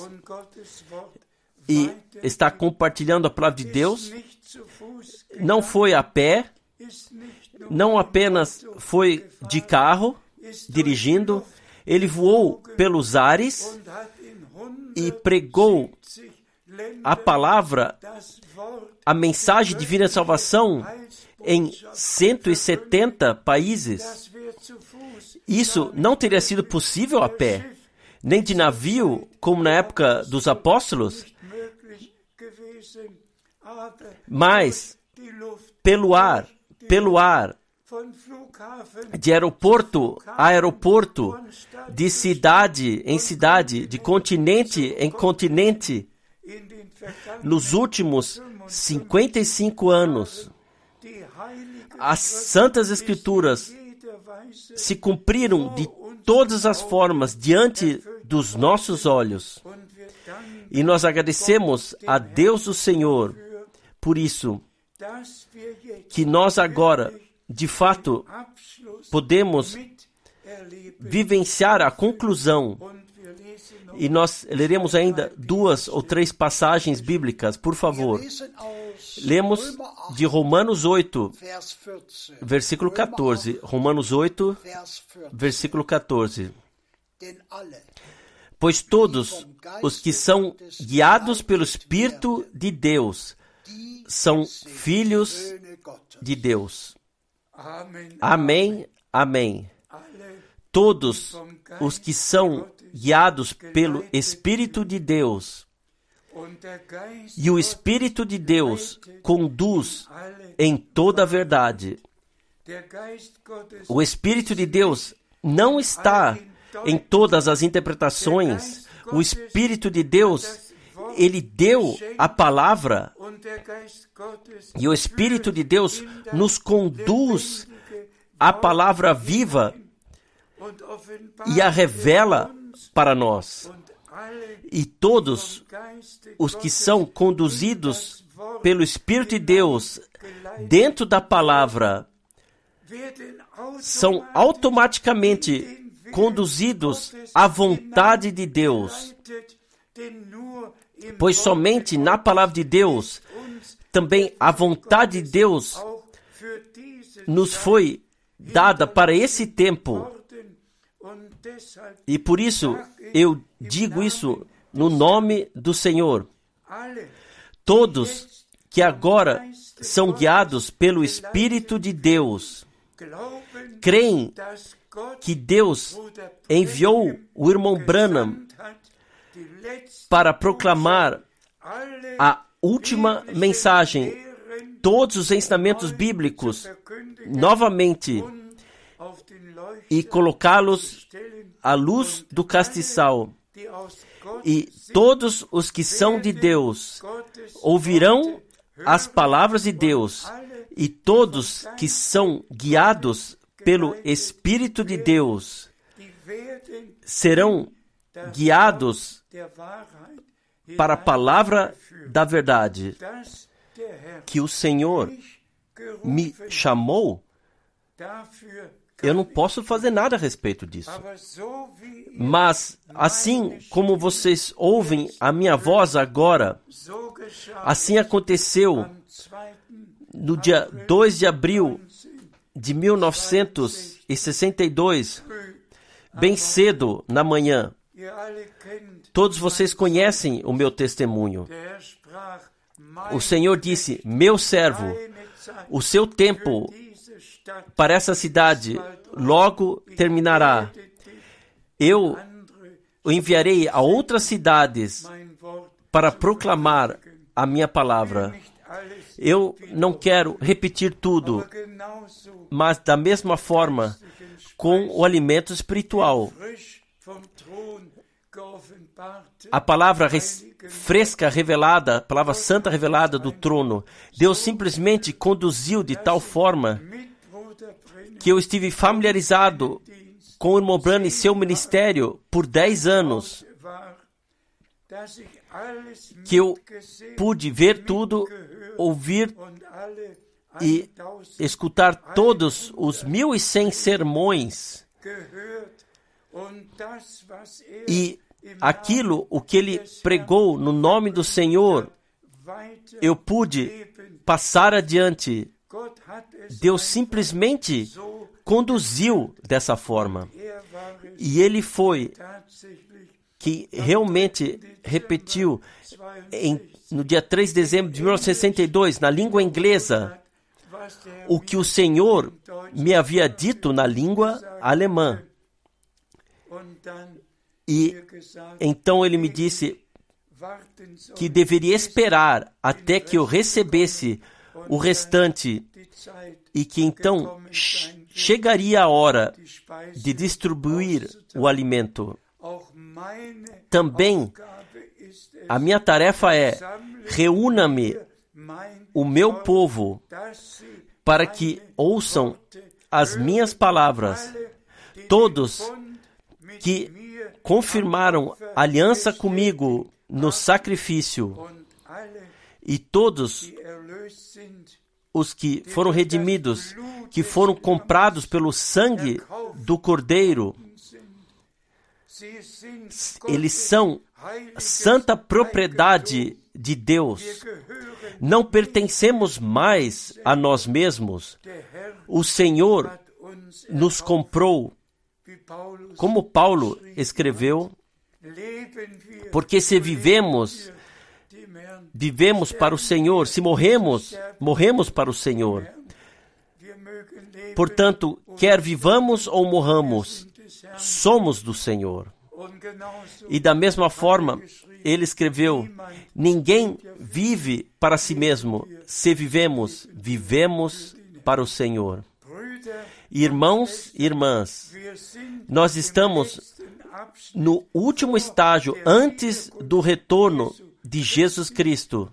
e está compartilhando a palavra de Deus, não foi a pé, não apenas foi de carro, dirigindo, ele voou pelos ares e pregou a palavra, a mensagem divina de salvação em 170 países. Isso não teria sido possível a pé, nem de navio, como na época dos apóstolos, mas pelo ar, de aeroporto a aeroporto, de cidade em cidade, de continente em continente, nos últimos 55 anos, as Santas Escrituras se cumpriram de todas as formas diante dos nossos olhos. E nós agradecemos a Deus o Senhor por isso, que nós agora, de fato, podemos vivenciar a conclusão. E nós leremos ainda 2 ou 3 passagens bíblicas, por favor. Lemos de Romanos 8, versículo 14. Romanos 8, versículo 14. Pois todos os que são guiados pelo Espírito de Deus são filhos de Deus. Amém, amém. Todos os que são guiados pelo Espírito de Deus, e o Espírito de Deus conduz em toda a verdade. O Espírito de Deus não está em todas as interpretações. O Espírito de Deus, Ele deu a palavra, e o Espírito de Deus nos conduz à palavra viva e a revela para nós. E todos os que são conduzidos pelo Espírito de Deus dentro da palavra são automaticamente conduzidos à vontade de Deus, pois somente na palavra de Deus também a vontade de Deus nos foi dada para esse tempo. E por isso eu digo isso no nome do Senhor. Todos que agora são guiados pelo Espírito de Deus creem que Deus enviou o irmão Branham para proclamar a última mensagem, todos os ensinamentos bíblicos, novamente, e colocá-los à luz do castiçal. E todos os que são de Deus ouvirão as palavras de Deus, e todos que são guiados pelo Espírito de Deus serão guiados para a palavra da verdade, que o Senhor me chamou. Eu não posso fazer nada a respeito disso. Mas, assim como vocês ouvem a minha voz agora, assim aconteceu no dia 2 de abril de 1962, bem cedo na manhã. Todos vocês conhecem o meu testemunho. O Senhor disse: meu servo, o seu tempo para essa cidade logo terminará. Eu o enviarei a outras cidades para proclamar a minha palavra. Eu não quero repetir tudo, mas da mesma forma, com o alimento espiritual. A palavra fresca revelada, a palavra santa revelada do trono, Deus simplesmente conduziu de tal forma que eu estive familiarizado com o irmão Branham e seu ministério por 10 anos, que eu pude ver tudo, ouvir e escutar todos os 1.100 sermões, e aquilo, o que ele pregou no nome do Senhor, eu pude passar adiante. Deus simplesmente conduziu dessa forma. E ele foi que realmente repetiu no dia 3 de dezembro de 1962, na língua inglesa, o que o Senhor me havia dito na língua alemã. E então ele me disse que deveria esperar até que eu recebesse o restante, e que então chegaria a hora de distribuir o alimento. Também a minha tarefa é: reúna-me o meu povo para que ouçam as minhas palavras. Todos que confirmaram aliança comigo no sacrifício, e todos os que foram redimidos, que foram comprados pelo sangue do Cordeiro, eles são santa propriedade de Deus. Não pertencemos mais a nós mesmos. O Senhor nos comprou, como Paulo escreveu Porque se vivemos para o Senhor. Se morremos para o Senhor. Portanto, quer vivamos ou morramos, somos do Senhor. E da mesma forma, ele escreveu: ninguém vive para si mesmo. Se vivemos para o Senhor. Irmãos e irmãs, nós estamos no último estágio antes do retorno de Jesus Cristo.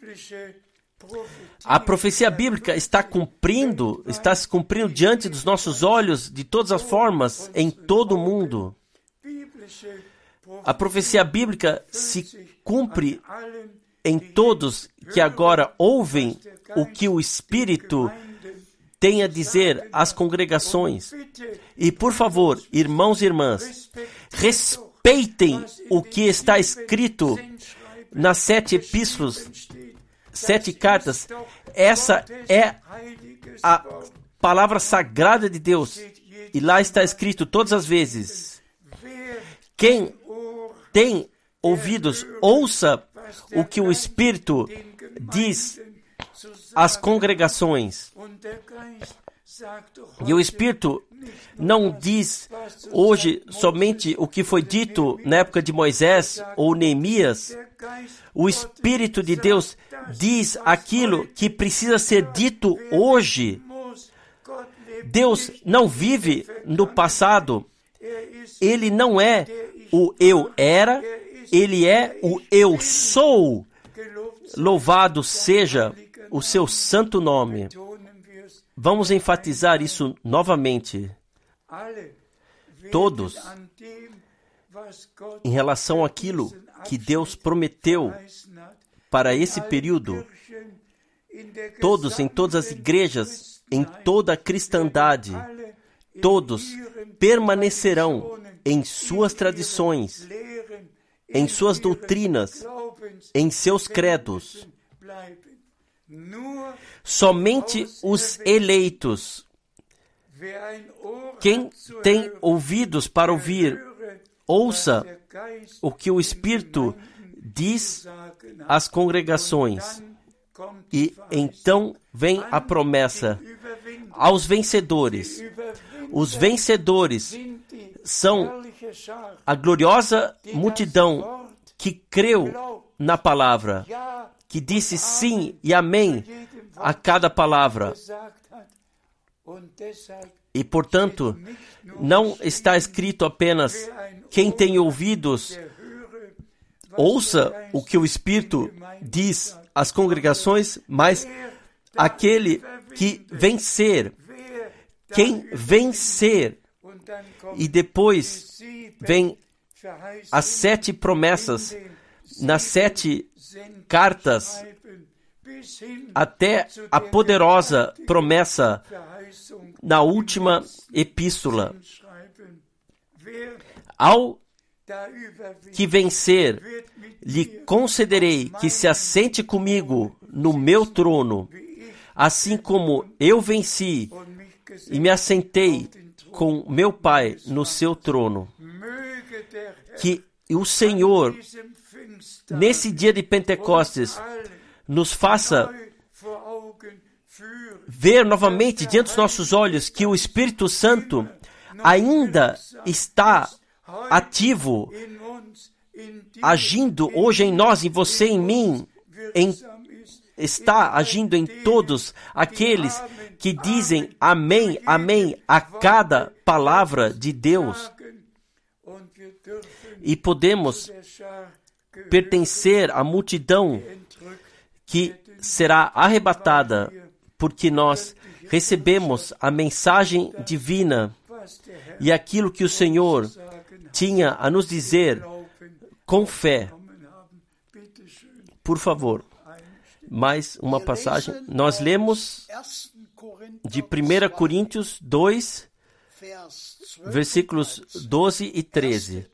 A profecia bíblica está se cumprindo diante dos nossos olhos de todas as formas, em todo o mundo. A profecia bíblica se cumpre em todos que agora ouvem o que o Espírito tem a dizer às congregações. E, por favor, irmãos e irmãs, respeitem o que está escrito nas 7 epístolas, 7 cartas. Essa é a palavra sagrada de Deus. E lá está escrito todas as vezes: quem tem ouvidos, ouça o que o Espírito diz às congregações. E o Espírito não diz hoje somente o que foi dito na época de Moisés ou Neemias. O Espírito de Deus diz aquilo que precisa ser dito hoje. Deus não vive no passado. Ele não é o eu era, ele é o eu sou. Louvado seja o seu santo nome. Vamos enfatizar isso novamente. Todos, em relação àquilo que Deus prometeu para esse período, todos em todas as igrejas, em toda a cristandade, todos permanecerão em suas tradições, em suas doutrinas, em seus credos. Somente os eleitos. Quem tem ouvidos para ouvir, ouça o que o Espírito diz às congregações. E então vem a promessa aos vencedores. Os vencedores são a gloriosa multidão que creu na palavra, que disse sim e amém a cada palavra. E, portanto, não está escrito apenas: quem tem ouvidos, ouça o que o Espírito diz às congregações, mas aquele que vencer. Quem vencer. E depois vem as 7 promessas nas 7 cartas, até a poderosa promessa na última epístola. Ao que vencer, lhe concederei que se assente comigo no meu trono, assim como eu venci e me assentei com meu Pai no seu trono. Que o Senhor, nesse dia de Pentecostes, nos faça ver novamente diante dos nossos olhos que o Espírito Santo ainda está ativo, agindo hoje em nós, em você, em mim, está agindo em todos aqueles que dizem amém, amém a cada palavra de Deus. E podemos pertencer à multidão que será arrebatada, porque nós recebemos a mensagem divina e aquilo que o Senhor tinha a nos dizer com fé. Por favor, mais uma passagem. Nós lemos de 1 Coríntios 2, versículos 12 e 13.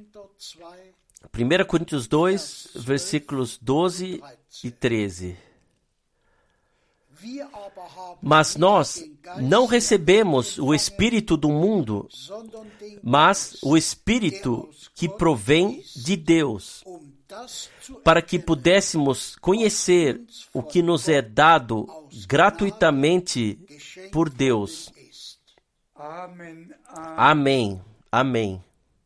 1 Coríntios 2, versículos 12 e 13. Mas nós não recebemos o Espírito do mundo, mas o Espírito que provém de Deus, para que pudéssemos conhecer o que nos é dado gratuitamente por Deus. Amém. Amém.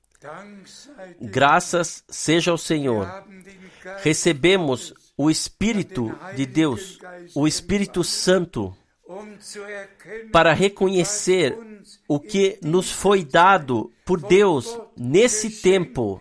Graças seja ao Senhor. Recebemos o Espírito de Deus, o Espírito Santo, para reconhecer o que nos foi dado por Deus nesse tempo.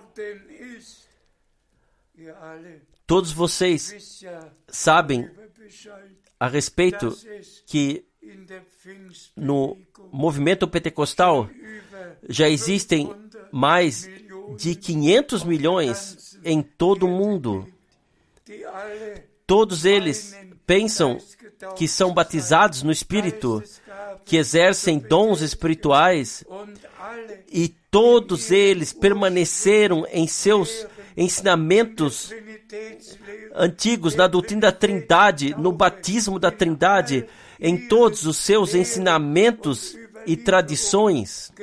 Todos vocês sabem a respeito que no movimento pentecostal já existem mais de 500 milhões em todo o mundo. Todos eles pensam que são batizados no Espírito, que exercem dons espirituais, e todos eles permaneceram em seus ensinamentos antigos, na doutrina da Trindade, no batismo da Trindade, em todos os seus ensinamentos e tradições.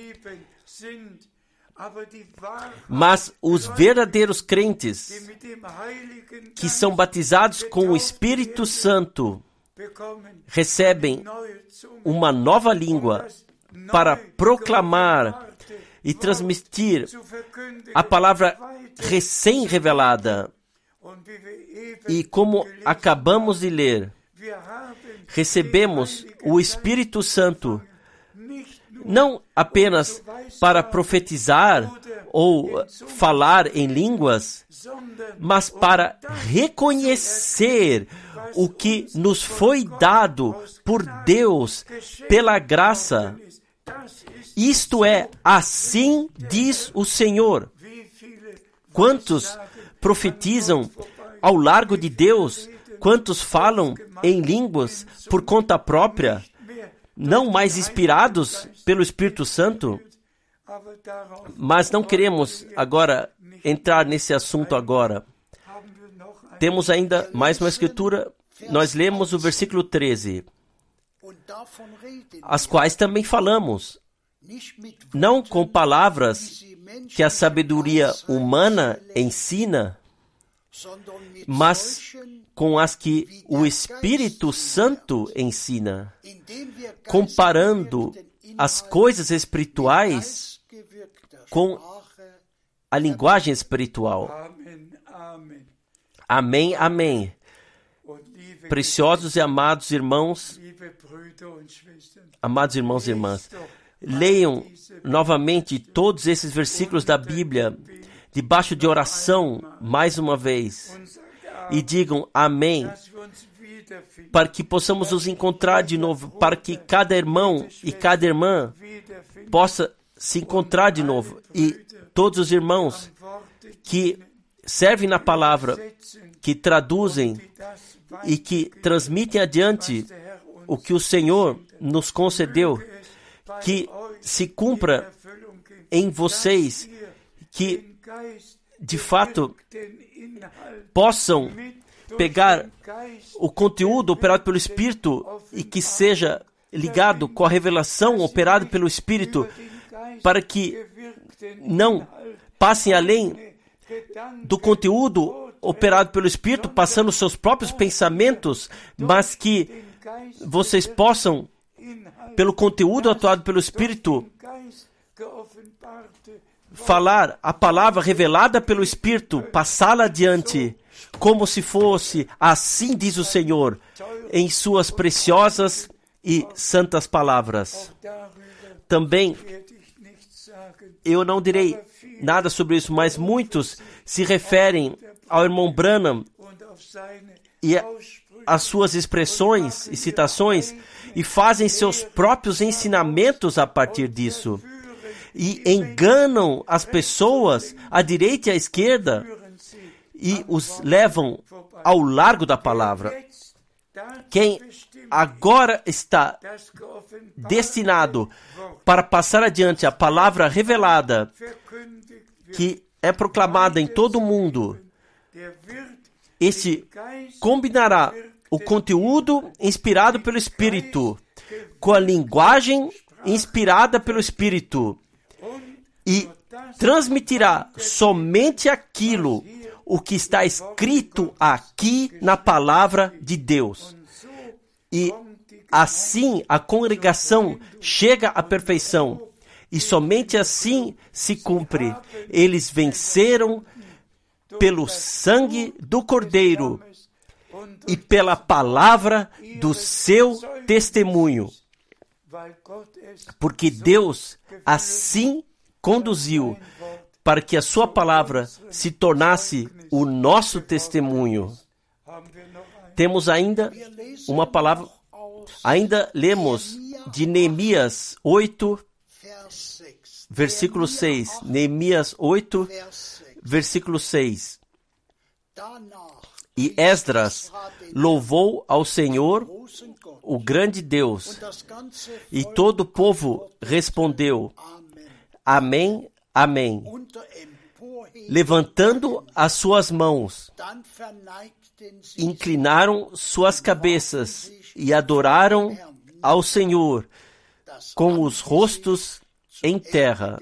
Mas os verdadeiros crentes, que são batizados com o Espírito Santo, recebem uma nova língua para proclamar e transmitir a palavra recém-revelada. E como acabamos de ler, recebemos o Espírito Santo não apenas para profetizar ou falar em línguas, mas para reconhecer o que nos foi dado por Deus pela graça. Isto é, assim diz o Senhor. Quantos profetizam ao largo de Deus? Quantos falam em línguas por conta própria, não mais inspirados pelo Espírito Santo? Mas não queremos agora entrar nesse assunto agora. Temos ainda mais uma escritura. Nós lemos o versículo 13, as quais também falamos, não com palavras que a sabedoria humana ensina, mas com as que o Espírito Santo ensina, comparando as coisas espirituais com a linguagem espiritual. Amém, amém. Preciosos e amados irmãos e irmãs, leiam novamente todos esses versículos da Bíblia, debaixo de oração, mais uma vez, e digam amém, para que possamos nos encontrar de novo, para que cada irmão e cada irmã possa se encontrar de novo, e todos os irmãos que servem na palavra, que traduzem e que transmitem adiante o que o Senhor nos concedeu, que se cumpra em vocês, que de fato possam pegar o conteúdo operado pelo Espírito e que seja ligado com a revelação operada pelo Espírito, para que não passem além do conteúdo operado pelo Espírito, passando seus próprios pensamentos, mas que vocês possam, pelo conteúdo atuado pelo Espírito, falar a palavra revelada pelo Espírito, passá-la adiante, como se fosse, assim diz o Senhor, em suas preciosas e santas palavras. Também, eu não direi nada sobre isso, mas muitos se referem ao irmão Branham e as suas expressões e citações e fazem seus próprios ensinamentos a partir disso. E enganam as pessoas à direita e à esquerda e os levam ao largo da palavra. Quem agora está destinado para passar adiante a palavra revelada, que é proclamada em todo o mundo, esse combinará o conteúdo inspirado pelo Espírito, com a linguagem inspirada pelo Espírito, e transmitirá somente aquilo o que está escrito aqui na palavra de Deus. E assim a congregação chega à perfeição. E somente assim se cumpre. Eles venceram pelo sangue do Cordeiro e pela palavra do seu testemunho. Porque Deus assim conduziu para que a sua palavra se tornasse o nosso testemunho. Temos ainda uma palavra, ainda lemos de Neemias 8, versículo 6. Neemias 8, versículo 6. E Esdras louvou ao Senhor, o grande Deus, e todo o povo respondeu: Amém, amém. Levantando as suas mãos, inclinaram suas cabeças e adoraram ao Senhor com os rostos em terra.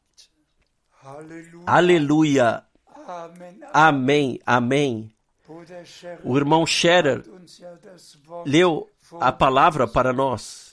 Aleluia. Amém, amém. O irmão Scherer leu a palavra para nós.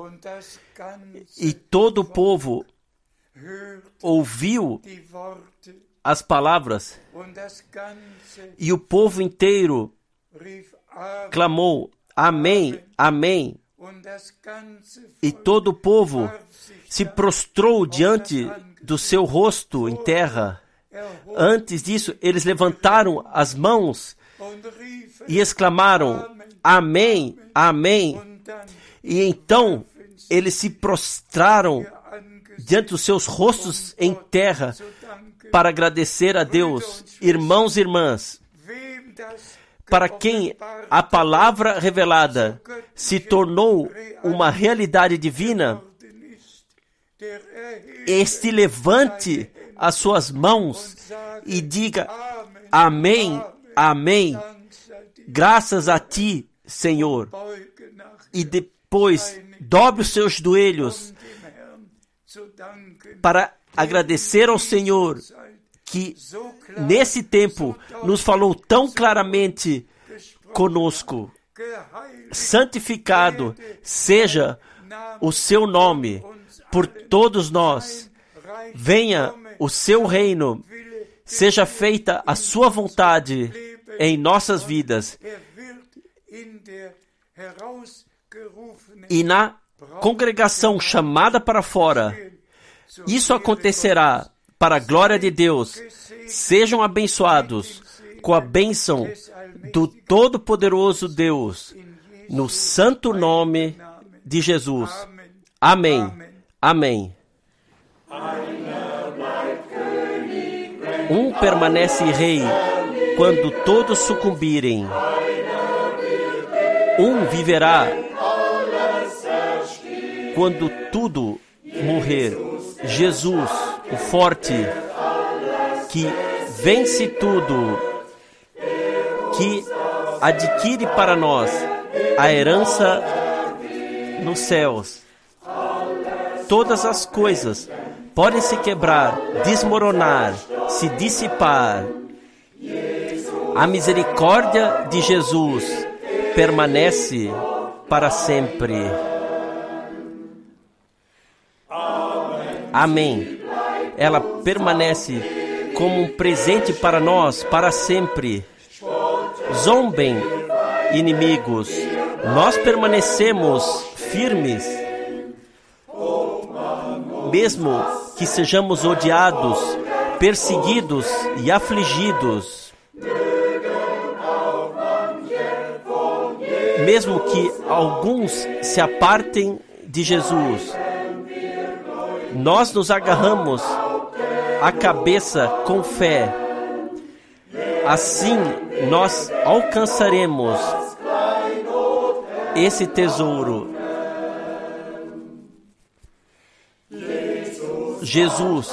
E todo o povo ouviu as palavras. E o povo inteiro clamou: Amém, amém. E todo o povo se prostrou diante do seu rosto em terra. Antes disso, eles levantaram as mãos e exclamaram: Amém, amém. E então eles se prostraram diante dos seus rostos em terra para agradecer a Deus. Irmãos e irmãs, para quem a palavra revelada se tornou uma realidade divina, este levante as suas mãos e diga: Amém, amém. Graças a ti, Senhor. E depois dobre os seus joelhos para agradecer ao Senhor que nesse tempo nos falou tão claramente conosco. Santificado seja o seu nome por todos nós. Venha o seu reino. Seja feita a sua vontade em nossas vidas. E na congregação chamada para fora, isso acontecerá para a glória de Deus. Sejam abençoados com a bênção do Todo-Poderoso Deus, no santo nome de Jesus. Amém. Amém. Um permanece rei quando todos sucumbirem. Um viverá quando tudo morrer. Jesus, o forte, que vence tudo, que adquire para nós a herança nos céus. Todas as coisas podem se quebrar, desmoronar, se dissipar. A misericórdia de Jesus permanece para sempre. Amém. Ela permanece como um presente para nós, para sempre. Zombem, inimigos. Nós permanecemos firmes. Mesmo que sejamos odiados, perseguidos e afligidos. Mesmo que alguns se apartem de Jesus, nós nos agarramos à cabeça com fé. Assim nós alcançaremos esse tesouro. Jesus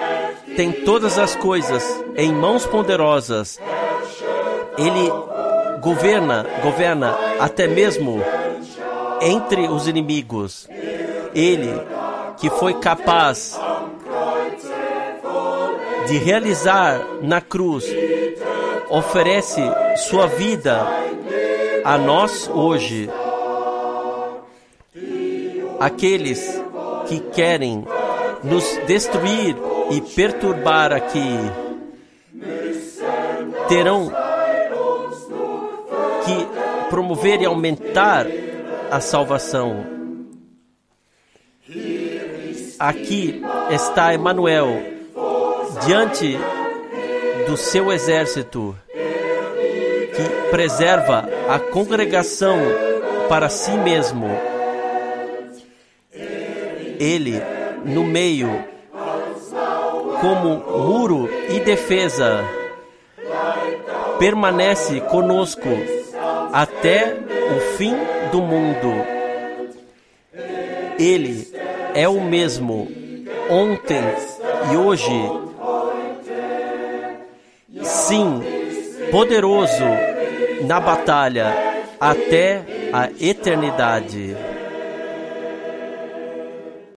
tem todas as coisas em mãos poderosas. Ele governa até mesmo entre os inimigos. Ele que foi capaz de realizar na cruz, oferece sua vida a nós hoje. Aqueles que querem nos destruir e perturbar aqui terão que promover e aumentar a salvação. Aqui está Emanuel diante do seu exército que preserva a congregação para si mesmo. Ele no meio como muro e defesa permanece conosco até o fim do mundo. Ele é o mesmo ontem e hoje. Sim, poderoso na batalha até a eternidade.